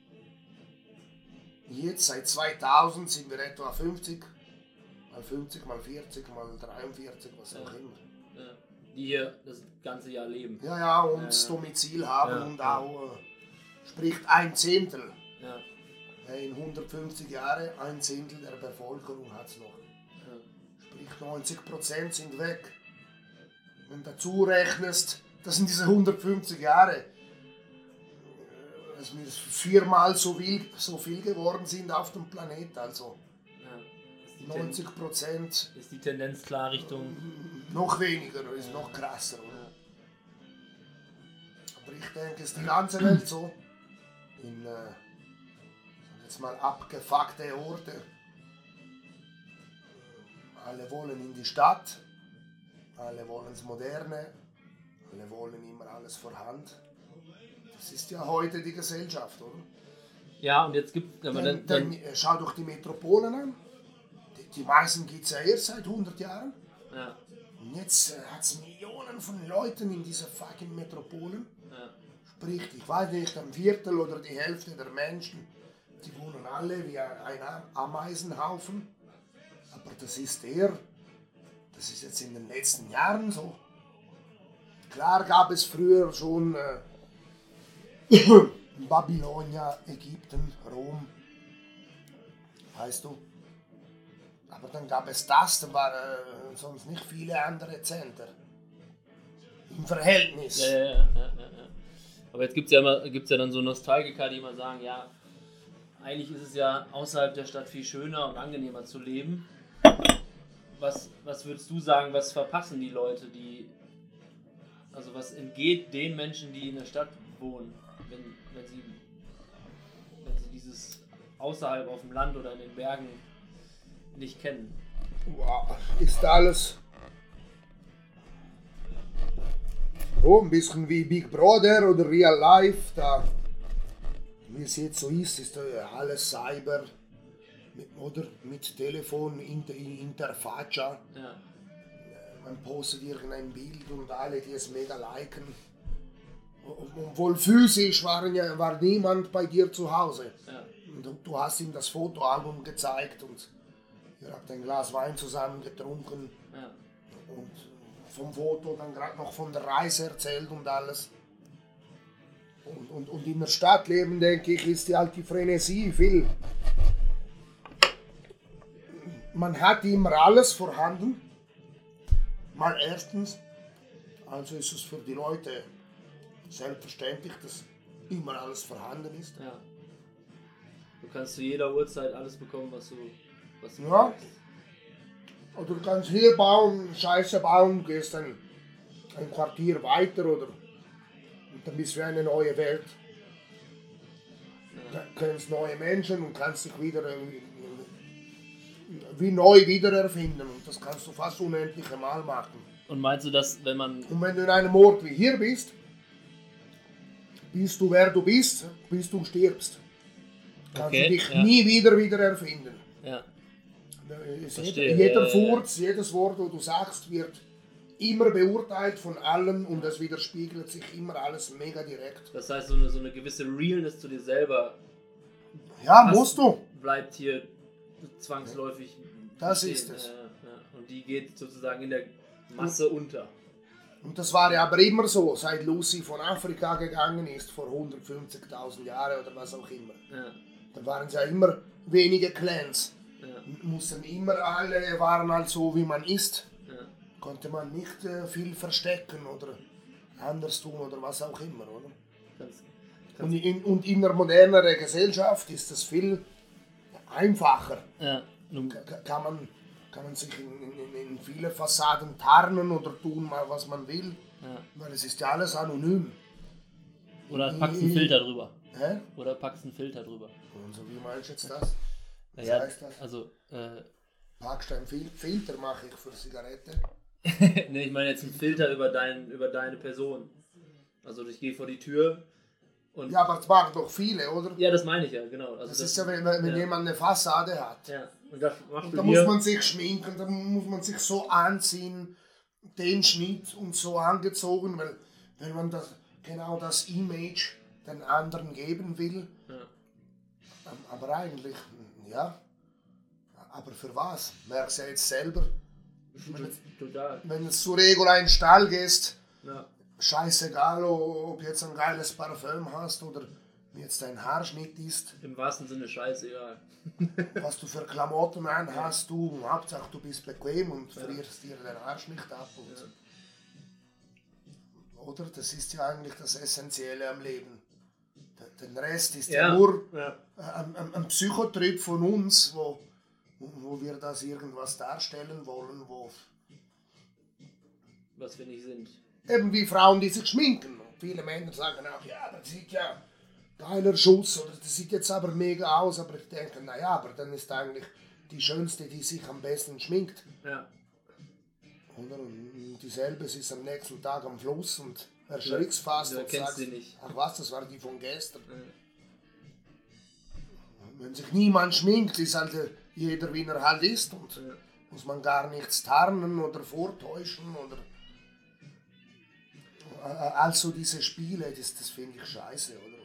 Jetzt, seit zweitausend, sind wir etwa fünfzig, mal fünfzig, mal vierzig, mal dreiundvierzig, was auch Ja. immer. Ja. Die hier das ganze Jahr leben. Ja, ja, und Ja. das Domizil haben Ja, und ja. auch, äh, sprich ein Zehntel. Ja. In hundertfünfzig Jahren, ein Zehntel der Bevölkerung hat es noch. Ja. Sprich neunzig Prozent sind weg. Wenn du dazu rechnest, das sind diese hundertfünfzig Jahre, äh, dass wir viermal so viel, so viel geworden sind auf dem Planet. Also Ja. Ist die Ten- neunzig Prozent ist die Tendenz klar Richtung. noch weniger, ist noch krasser. Oder? Ja. Aber ich denke, es ist die ganze Welt so. In äh, jetzt mal abgefuckte Orte. Alle wollen in die Stadt, alle wollen das Moderne, alle wollen immer alles vorhand. Das ist ja heute die Gesellschaft, oder? Ja, und jetzt gibt aber Denn, dann, dann, denn, äh, schau doch die Metropolen an. Die, die meisten gibt es ja erst seit hundert Jahren. ja, Und jetzt äh, hat es Millionen von Leuten in diese fucking Metropolen. ja, Sprich, ich weiß nicht, ein Viertel oder die Hälfte der Menschen, die wohnen alle wie ein Ameisenhaufen. Aber das ist eher, das ist jetzt in den letzten Jahren so. Klar gab es früher schon äh, Babylonia, Ägypten, Rom, weißt du. Aber dann gab es das, dann waren äh, sonst nicht viele andere Zentren. Im Verhältnis. ja, ja, ja, ja, ja, ja. Aber jetzt gibt es ja, immer- gibt's ja dann so Nostalgiker, die immer sagen, ja, eigentlich ist es ja außerhalb der Stadt viel schöner und angenehmer zu leben. Was, was würdest du sagen, was verpassen die Leute, die, also was entgeht den Menschen, die in der Stadt wohnen, wenn, wenn, sie, wenn sie dieses außerhalb auf dem Land oder in den Bergen nicht kennen? Wow, ist alles so ein bisschen wie Big Brother oder Real Life. Da, wie es jetzt so ist, ist ja alles Cyber mit, oder mit Telefon, Inter, Interfaccia. Ja, Man postet irgendein Bild und alle, die es mega liken. Obwohl physisch waren ja, war niemand bei dir zu Hause. ja, Und du, du hast ihm das Fotoalbum gezeigt und ihr habt ein Glas Wein zusammen getrunken. ja. Und vom Foto dann gerade noch von der Reise erzählt und alles. Und, und, und in der Stadt leben, denke ich, ist die halt die Frenesie viel, man hat immer alles vorhanden. Mal erstens, also ist es für die Leute selbstverständlich, dass immer alles vorhanden ist. Ja. Du kannst zu jeder Uhrzeit alles bekommen, was du, was du Ja. willst. Oder du kannst hier bauen, Scheiße bauen, gehst ein, ein Quartier weiter oder und dann bist du eine neue Welt. Ja. Du kennst neue Menschen und kannst dich wieder äh, wie neu wiedererfinden. Und das kannst du fast unendliche Mal machen. Und meinst du, dass wenn man... Und wenn du in einem Ort wie hier bist, bist du wer du bist, bis du stirbst. Kannst Okay, du dich ja. nie wieder wieder erfinden. Ja. Ist Verstehe, jeder jeder ja, ja, Furz, jedes Wort, das du sagst, wird immer beurteilt von allen und es widerspiegelt sich immer alles mega direkt. Das heißt, so eine, so eine gewisse Realness zu dir selber Ja, hast- musst du. bleibt hier zwangsläufig Das bestehen. ist es. Ja, ja. Und die geht sozusagen in der Masse unter. Und das war ja aber immer so, seit Lucy von Afrika gegangen ist, vor hundertfünfzigtausend Jahren oder was auch immer. Ja. Da waren es ja immer wenige Clans. Ja. Mussten immer alle, waren halt so wie man ist. Ja. Konnte man nicht äh, viel verstecken oder anders tun oder was auch immer, oder? Ganz, Und ganz, in, und in der moderneren Gesellschaft ist das viel einfacher. ja. Nun, Ka- Kann man, kann man sich in, in, in viele Fassaden tarnen oder tun mal, was man will, ja. weil es ist ja alles anonym. Oder packst einen Filter drüber. Hä? Oder packst einen Filter drüber. Und so, wie meinst du jetzt das? Was Ja, heißt das? also, äh, Packst du einen Fil Filter, mache ich für Zigarette? ne, ich meine jetzt einen Filter über, dein, über deine Person. Also ich gehe vor die Tür und... Ja, aber das machen doch viele, oder? Ja, das meine ich ja, genau. Also Das ist ja, wenn, wenn ja. jemand eine Fassade hat. Ja, und das machst Und du da hier... muss man sich schminken, da muss man sich so anziehen, den Schnitt und so angezogen, weil wenn man das, genau das Image den anderen geben will. Ja. Aber eigentlich, ja, aber für was? Merkst du ja jetzt selber. Wenn, Total. wenn du zu Regula in den Stall gehst, Ja. scheißegal, ob du jetzt ein geiles Parfüm hast oder wie jetzt dein Haarschnitt ist, Im wahrsten Sinne scheißegal. was du für Klamotten an hast, du, Hauptsache du bist bequem und frierst dir den Arsch nicht ab. Und, Ja. Oder? Das ist ja eigentlich das Essentielle am Leben. Den Rest ist Ja. ja nur Ja. ein, ein, ein Psychotrip von uns, wo, wo wir das irgendwas darstellen wollen, wo Was wir nicht sind. eben wie Frauen, die sich schminken. Und viele Männer sagen auch, ja, das sieht ja geiler Schuss oder das sieht jetzt aber mega aus, aber ich denke, naja, aber dann ist eigentlich die Schönste, die sich am besten schminkt. Ja. Oder? Und dieselbe, sie ist am nächsten Tag am Fluss und erschrickst fast du und erkennst sagst, sie nicht. ach was, das war die von gestern. Ja. Wenn sich niemand schminkt, ist halt jeder, wie er halt ist und Ja. muss man gar nichts tarnen oder vortäuschen oder also diese Spiele, das, das finde ich scheiße, oder?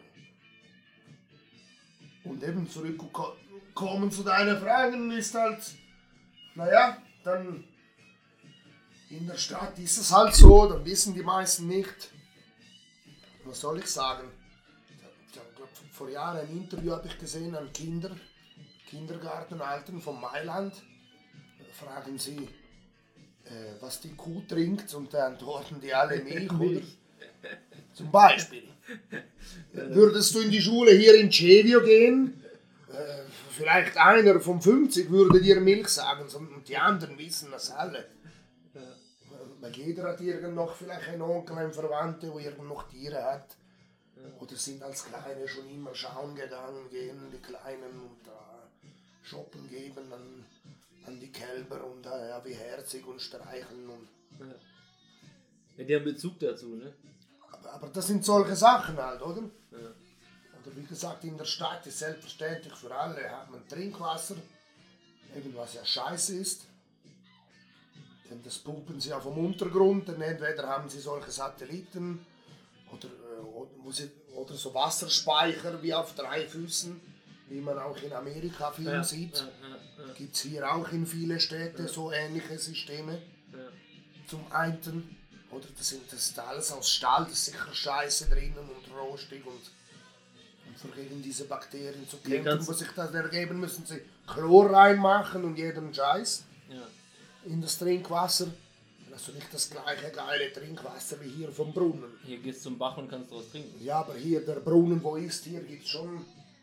Und eben zurückkommen zu deinen Fragen ist halt, naja, dann in der Stadt ist es halt so, dann wissen die meisten nicht, was soll ich sagen. Ich glaub, vor Jahren ein Interview habe ich gesehen an Kinder, Kindergartenaltern von Mailand, fragen sie, äh, was die Kuh trinkt und dann antworten die alle Milch, oder? Zum Beispiel. Würdest du in die Schule hier in Cevio gehen, äh, vielleicht einer von fünfzig würde dir Milch sagen und die anderen wissen das alle. Ja. Weil jeder hat irgend noch vielleicht einen Onkel, einen Verwandten, der irgend noch Tiere hat. Oder sind als Kleine schon immer schauen gegangen, gehen die Kleinen und äh, shoppen geben an, an die Kälber und äh, ja, wie herzig und streicheln. Und, Ja. Ja, die haben Bezug dazu, ne? aber, aber das sind solche Sachen halt, oder? Ja. Oder wie gesagt, in der Stadt ist selbstverständlich für alle, hat man Trinkwasser, eben was ja scheiße ist. Denn das pumpen sie ja vom Untergrund, denn entweder haben sie solche Satelliten oder, äh, oder, muss ich, oder so Wasserspeicher wie auf drei Füßen, wie man auch in Amerika viel Ja. sieht. Ja. Ja. Ja. Gibt es hier auch in vielen Städten so ähnliche Systeme. Ja. Zum einen, oder das, sind, das ist alles aus Stahl, das ist sicher scheiße drinnen und rostig und, und um gegen diese Bakterien zu Hier kämpfen, kannst- muss sich das ergeben, müssen sie Chlor reinmachen und jeden Scheiß Ja. in das Trinkwasser. Dann hast du nicht das gleiche geile Trinkwasser wie hier vom Brunnen. Hier gehst du zum Bach und kannst daraus trinken. Ja, aber hier der Brunnen, wo ist, hier gibt es schon,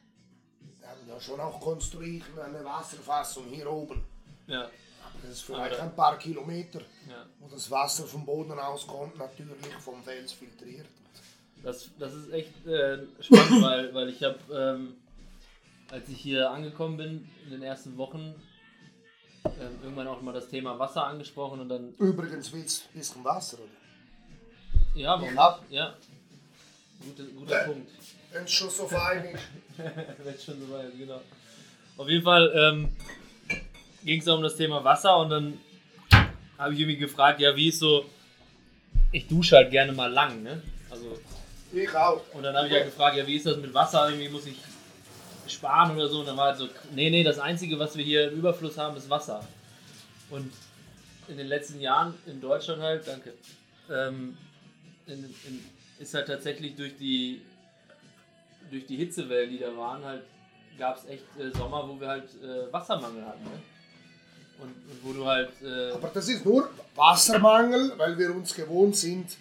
wir haben ja schon auch konstruiert eine Wasserfassung hier oben. Ja. Aber das ist vielleicht Aber- ein paar Kilometer, Ja. wo das Wasser vom Boden aus kommt, natürlich vom Fels filtriert. Das, das ist echt äh, spannend, weil, weil ich habe, ähm, als ich hier angekommen bin, in den ersten Wochen, ähm, irgendwann auch mal das Thema Wasser angesprochen und dann, Übrigens willst du ein bisschen Wasser, oder? ja, warum Ich hab- nicht? Ja, guter, guter Äh. Punkt. Wenn es schon so fein ist. Wenn schon so weit, genau. Auf jeden Fall ähm, ging es um das Thema Wasser und dann habe ich irgendwie gefragt, ja, wie ist so, ich dusche halt gerne mal lang, ne? Also, Ich auch. und dann habe ich ja gefragt, ja, wie ist das mit Wasser, irgendwie muss ich sparen oder so, und dann war halt so, nee, nee, das Einzige, was wir hier im Überfluss haben, ist Wasser. Und in den letzten Jahren in Deutschland halt, danke, ähm, in, in, ist halt tatsächlich durch die durch die Hitzewellen, die da waren, halt gab es echt äh, Sommer, wo wir halt äh, Wassermangel hatten. Ne? Und, und wo du halt. Äh, Aber das ist nur Wassermangel, weil wir uns gewohnt sind,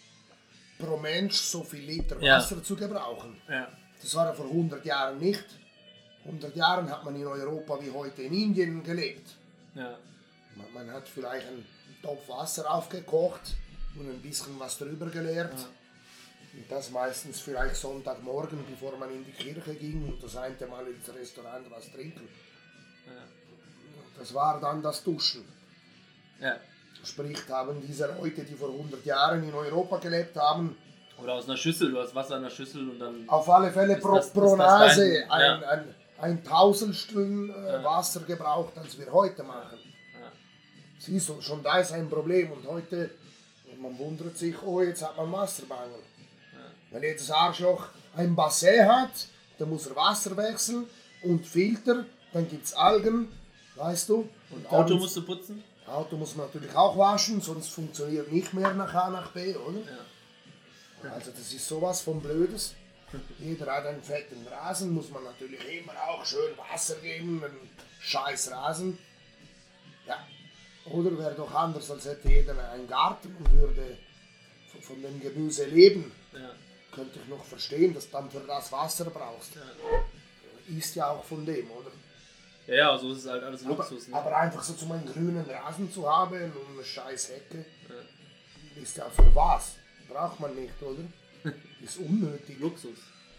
pro Mensch so viel Liter Ja. Wasser zu gebrauchen. ja, Das war ja vor hundert Jahren nicht. hundert Jahren hat man in Europa wie heute in Indien gelebt. ja, Man, man hat vielleicht einen Topf Wasser aufgekocht und ein bisschen was drüber geleert. Ja. Und das meistens vielleicht Sonntagmorgen, bevor man in die Kirche ging und das eine Mal ins Restaurant was trinken. ja, Das war dann das Duschen. ja. Sprich, haben diese Leute, die vor hundert Jahren in Europa gelebt haben, Oder aus einer Schüssel, du hast Wasser in einer Schüssel und dann. auf alle Fälle Ist pro, das- pro ist das Nase dein- ein, ja. ein, ein Tausendstel äh, Ja. Wasser gebraucht, als wir heute machen. Ja, Siehst du, schon da ist ein Problem und heute, man wundert sich, oh, jetzt hat man Wassermangel. Wenn jedes Arschloch ein Bassin hat, dann muss er Wasser wechseln und Filter, dann gibt es Algen, weißt du. und dann- Auto musst du putzen? Auto muss man natürlich auch waschen, sonst funktioniert nicht mehr nach A nach B, oder? Ja. Also das ist sowas von Blödes. Jeder hat einen fetten Rasen, muss man natürlich immer auch schön Wasser geben, einen scheiß Rasen. Ja, oder wäre doch anders, als hätte jeder einen Garten und würde von- von dem Gemüse leben. Ja, Könnte ich noch verstehen, dass du dann für das Wasser brauchst. ja. Ist ja auch von dem, oder? Ja, ja, so ist es halt alles Aber, Luxus. Ne? aber einfach so zum einen grünen Rasen zu haben und eine scheiß Hecke, Ja. ist ja für was? Braucht man nicht, oder? Ist unnötig. Luxus.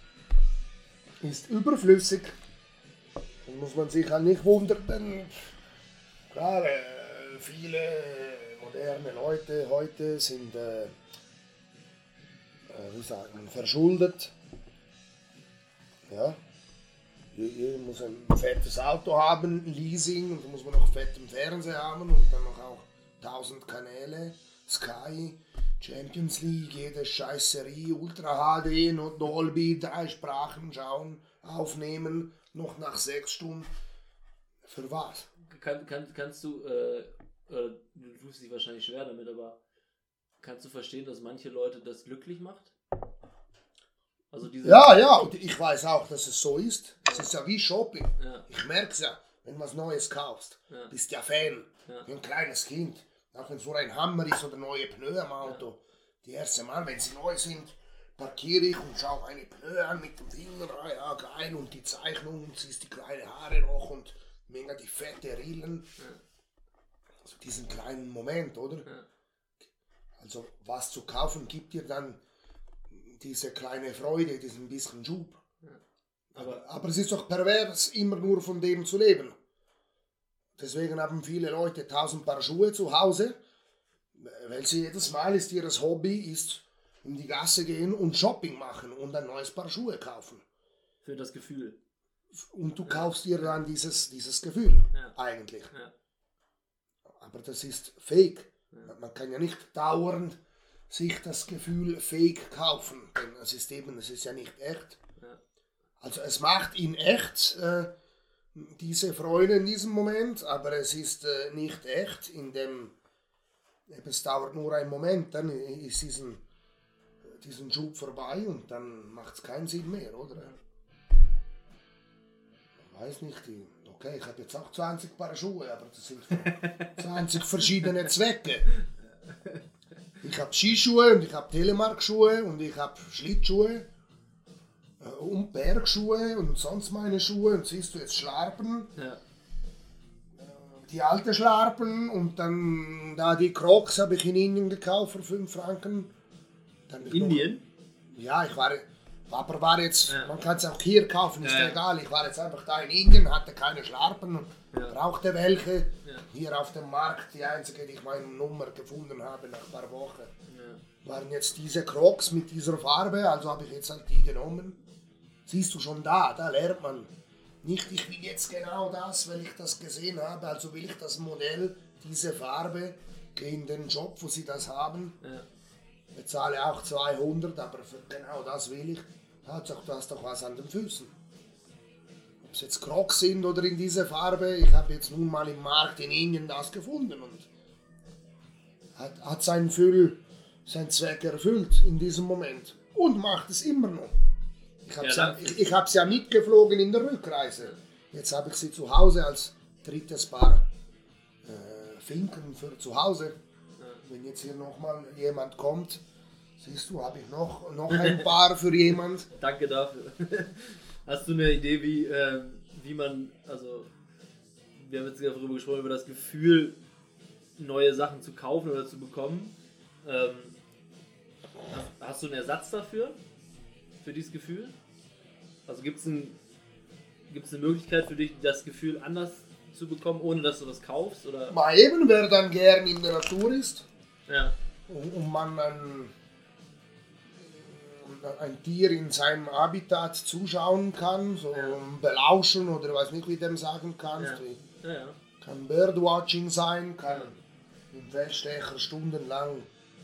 Ist überflüssig. Dann muss man sich halt nicht wundern, denn klar, äh, viele moderne Leute heute sind, äh, äh, wie sagt man, verschuldet. Ja. Jeder muss ein fettes Auto haben, Leasing, und dann muss man noch fetten Fernseher haben und dann noch auch tausend Kanäle, Sky, Champions League, jede scheiß Serie, Ultra H D, Not Dolby, drei Sprachen schauen, aufnehmen, noch nach sechs Stunden. Für was? Kann, kann, kannst du, äh, äh, du tust dich wahrscheinlich schwer damit, aber kannst du verstehen, dass manche Leute das glücklich macht? Also diese, Ja, ja, und ich weiß auch, dass es so ist. Es ist ja wie Shopping. Ja. Ich merke es ja, wenn du was Neues kaufst. Ja. Bist ja Fan. Ja. Wie ein kleines Kind. Auch wenn es nur ein Hammer ist oder neue Pneu am Auto. Die erste Mal, wenn sie neu sind, parkiere ich und schaue eine Pneu an mit dem Finger. Ah, ja, geil. Und die Zeichnung, und siehst die kleinen Haare noch und mega die fette Rillen. Ja. Also diesen kleinen Moment, oder? Ja. Also was zu kaufen gibt dir dann diese kleine Freude, diesen bisschen Schub. aber Aber es ist doch pervers, immer nur von dem zu leben. Deswegen haben viele Leute tausend Paar Schuhe zu Hause, weil sie jedes Mal ist ihr Hobby ist, in die Gasse gehen und Shopping machen und ein neues Paar Schuhe kaufen. für das Gefühl. Und du kaufst dir dann dieses, dieses Gefühl, Ja. eigentlich. Ja. Aber das ist fake. Man kann ja nicht dauernd sich das Gefühl fake kaufen, denn es ist eben, es ist ja nicht echt. Ja. Also es macht ihn echt, äh, diese Freude in diesem Moment, aber es ist äh, nicht echt, in dem eben, es dauert nur einen Moment, dann ist diesen, diesen Schub vorbei und dann macht es keinen Sinn mehr, oder? weiß nicht, die, okay, ich habe jetzt auch zwanzig Paar Schuhe, aber das sind zwanzig verschiedene Zwecke. Ich habe Skischuhe und ich habe Telemark-Schuhe und ich habe Schlittschuhe äh, und Bergschuhe und sonst meine Schuhe und siehst du jetzt Schlarpen. Ja. Die alte Schlarpen und dann da die Crocs habe ich in Indien gekauft für fünf Franken. Dann Indien? Noch, ja, ich war, aber war jetzt, ja. man kann es auch hier kaufen, ist ja, ja. egal. Ich war jetzt einfach da in Indien, hatte keine Schlarpen und ja. brauchte welche. Ja. Hier auf dem Markt, die einzige, die ich meine Nummer gefunden habe nach ein paar Wochen, ja. waren jetzt diese Crocs mit dieser Farbe, also habe ich jetzt halt die genommen. Siehst du schon da, da lernt man. Nicht, ich will jetzt genau das, weil ich das gesehen habe, also will ich das Modell, diese Farbe, gehe in den Job, wo sie das haben, ja. bezahle auch zweihundert, aber für genau das will ich. Hauptsache, du hast doch was an den Füßen. Ob es jetzt Crocs sind oder in dieser Farbe, ich habe jetzt nun mal im Markt in Indien das gefunden und hat, hat seinen, Füll, seinen Zweck erfüllt in diesem Moment und macht es immer noch. Ich habe ja, ja, ich, ich hab's ja mitgeflogen in der Rückreise. Jetzt habe ich sie zu Hause als drittes Paar äh, Finken für zu Hause. Ja. Wenn jetzt hier nochmal jemand kommt, siehst du, habe ich noch, noch ein Paar für jemand. Danke dafür. Hast du eine Idee, wie, äh, wie man, also wir haben jetzt darüber gesprochen, über das Gefühl, neue Sachen zu kaufen oder zu bekommen. Ähm, hast, hast du einen Ersatz dafür? Für dieses Gefühl? Also gibt es ein, eine Möglichkeit für dich, das Gefühl anders zu bekommen, ohne dass du das kaufst? Oder? Mal eben, wer dann gern in der Natur ist ja. und, und man ein, ein Tier in seinem Habitat zuschauen kann, so ja. belauschen oder weiß nicht, wie du dem sagen kannst. Ja. Ja, ja. Kann Birdwatching sein, kann ja. im Feldstecher stundenlang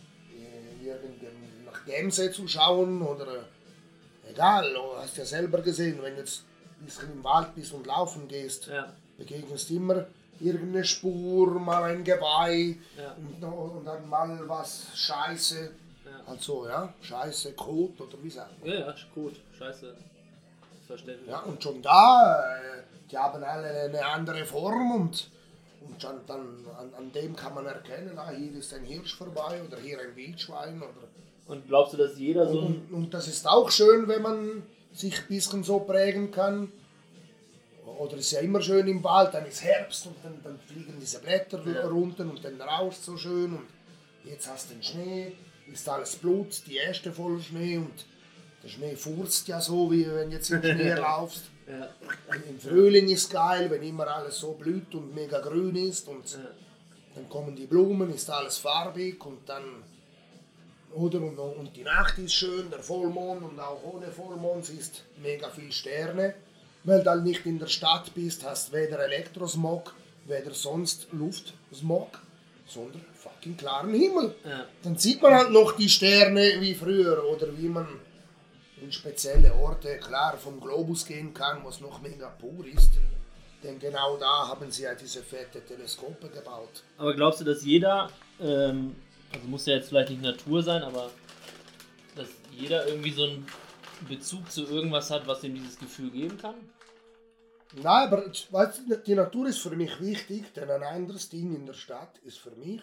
äh, nach Gämse zuschauen oder egal, du hast ja selber gesehen, wenn du jetzt ein bisschen im Wald bist und laufen gehst, ja. begegnest immer irgendeine Spur, mal ein Geweih ja. und, und dann mal was Scheiße. Ja. Also, ja, Scheiße, Kot oder wie sagt man? Ja, ja, Kot, Scheiße, verständlich. Ja, und schon da, die haben alle eine andere Form und, und schon dann an, an dem kann man erkennen, ah, hier ist ein Hirsch vorbei oder hier ein Wildschwein oder. Und glaubst du, dass jeder so... Und, und das ist auch schön, wenn man sich ein bisschen so prägen kann. Oder es ist ja immer schön im Wald, dann ist Herbst und dann, dann fliegen diese Blätter ja. runter und dann rauscht so schön. Und jetzt hast du den Schnee, ist alles Blut, die Äste voller Schnee und der Schnee furzt ja so, wie wenn du jetzt im Schnee laufst. Ja. Im Frühling ist geil, wenn immer alles so blüht und mega grün ist. Und ja. dann kommen die Blumen, ist alles farbig und dann... Oder und, und die Nacht ist schön, der Vollmond und auch ohne Vollmond siehst mega viele Sterne. Weil du halt nicht in der Stadt bist, hast weder Elektrosmog, weder sonst Luftsmog, sondern fucking klaren Himmel. Ja. Dann sieht man halt noch die Sterne wie früher oder wie man in spezielle Orte klar vom Globus gehen kann, was noch mega pur ist. Denn genau da haben sie ja diese fette Teleskope gebaut. Aber glaubst du, dass jeder... Ähm Also muss ja jetzt vielleicht nicht Natur sein, aber dass jeder irgendwie so einen Bezug zu irgendwas hat, was ihm dieses Gefühl geben kann? Nein, aber weißt du, die Natur ist für mich wichtig, denn ein anderes Ding in der Stadt ist für mich,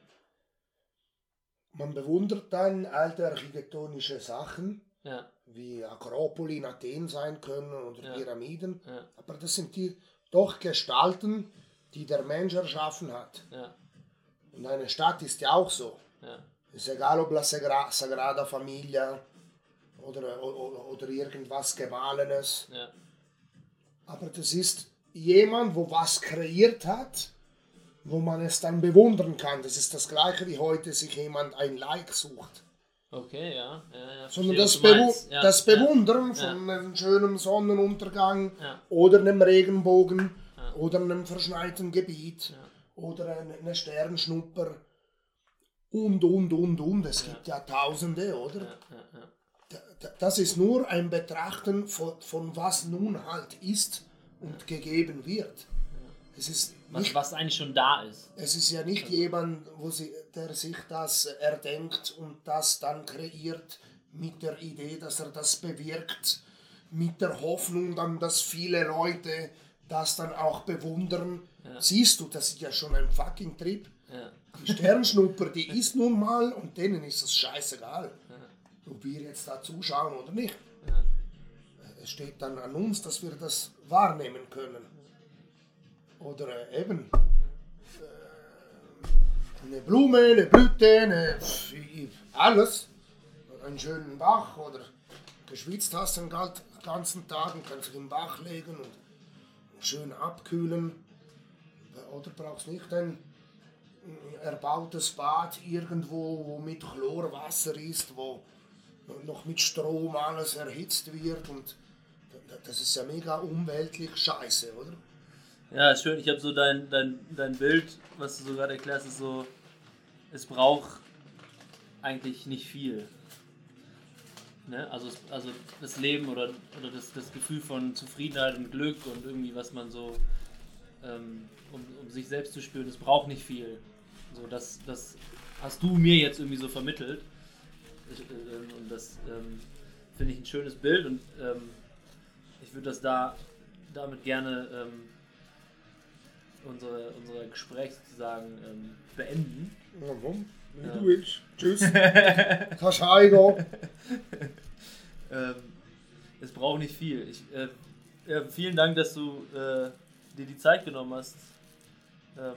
man bewundert dann alte architektonische Sachen, ja. wie Akropoli in Athen sein können oder ja. Pyramiden, ja. aber das sind die doch Gestalten, die der Mensch erschaffen hat. Ja. Und eine Stadt ist ja auch so. Ja. Ist egal, ob la Sagra- Sagrada Familia oder, oder, oder irgendwas Gemahlenes. Ja. Aber das ist jemand, wo was kreiert hat, wo man es dann bewundern kann. Das ist das Gleiche, wie heute sich jemand ein Like sucht. Okay, ja. ja, ja Sondern das, Bewu- ja, das Bewundern ja, von ja. einem schönen Sonnenuntergang ja. oder einem Regenbogen ja. oder einem verschneiten Gebiet. Ja. Oder eine Sternschnupper und, und, und, und. Es gibt ja, ja Tausende, oder? Ja, ja, ja. Das ist nur ein Betrachten von, von was nun halt ist und ja. gegeben wird. Ja. Es ist nicht, was, was eigentlich schon da ist. Es ist ja nicht also. jemand, wo sie, der sich das erdenkt und das dann kreiert mit der Idee, dass er das bewirkt mit der Hoffnung dann, dass viele Leute das dann auch bewundern. Ja. Siehst du, das ist ja schon ein fucking Trip. Ja. Die Sternschnupper, die ist nun mal und denen ist das scheißegal, Ja. ob wir jetzt da zuschauen oder nicht. Ja. Es steht dann an uns, dass wir das wahrnehmen können. Oder äh, eben äh, eine Blume, eine Blüte, eine, alles. Einen schönen Bach oder geschwitzt hast den ganzen Tag und kannst dich im Bach legen und schön abkühlen. Oder brauchst nicht ein erbautes Bad irgendwo, wo mit Chlorwasser ist, wo noch mit Strom alles erhitzt wird und das ist ja mega umweltlich scheiße, oder? Ja, ist schön. Ich habe so dein, dein, dein Bild, was du so gerade erklärst, ist so, es braucht eigentlich nicht viel. Ne? Also, also das Leben oder, oder das, das Gefühl von Zufriedenheit und Glück und irgendwie, was man so, ähm, um, um sich selbst zu spüren, es braucht nicht viel. So, das, das hast du mir jetzt irgendwie so vermittelt. Und das ähm, finde ich ein schönes Bild und ähm, ich würde das da damit gerne ähm, unsere, unser Gespräch sozusagen ähm, beenden. Warum? Wie Ja. du willst. Tschüss. Kannst du heimgehen. ähm, es braucht nicht viel. Ich, äh, ja, vielen Dank, dass du äh, dir die Zeit genommen hast, ähm,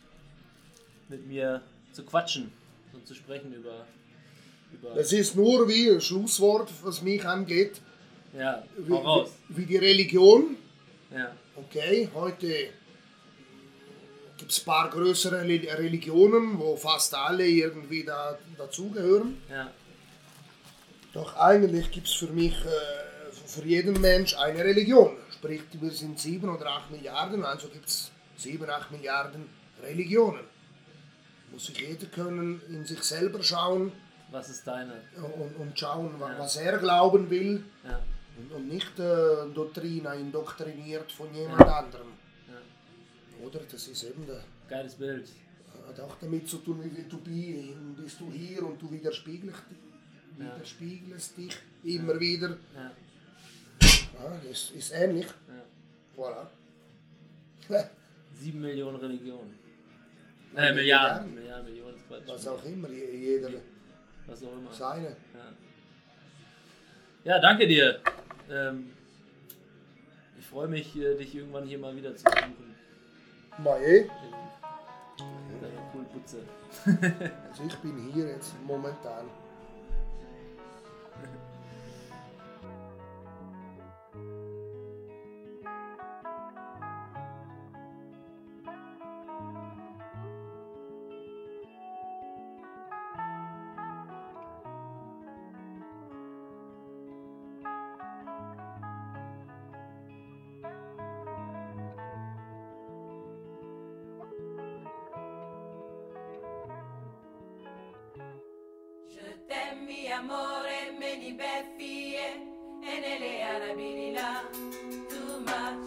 mit mir zu quatschen und zu sprechen über... über Das ist nur wie ein Schlusswort, was mich angeht. ja, Wie, hau raus. wie, wie die Religion. Ja, Okay, heute gibt es ein paar größere Religionen, wo fast alle irgendwie da, dazugehören. ja, Doch eigentlich gibt es für mich, äh, für jeden Mensch eine Religion. Sprich, wir sind sieben oder acht Milliarden, also gibt es sieben, acht Milliarden Religionen. Muss sich jeder können in sich selber schauen was ist deine? und, und schauen, wa- Ja. was er glauben will Ja, und, und nicht äh, Doktrina indoktriniert von jemand anderem. ja. Oder? Das ist eben der, Geiles Bild. hat auch damit zu tun, wie du bist, bist du hier und du widerspiegelst, Ja. widerspiegelst dich immer wieder. Ja, Ja, ist, ist ähnlich. ja. Voilà. Sieben Millionen Religionen. Nein, Äh, Milliarden. Milliarden. Milliarden, Millionen. ist Quatsch. Was auch immer, je- jeder Was auch immer. seine. Ja, ja danke dir. Ähm, ich freue mich, äh, dich irgendwann hier mal wieder zu besuchen. Mal eh. In deiner coolen Putze. Also ich bin hier jetzt momentan. Je t'aime mi amore, meni beffie e nelle arabili là, too much.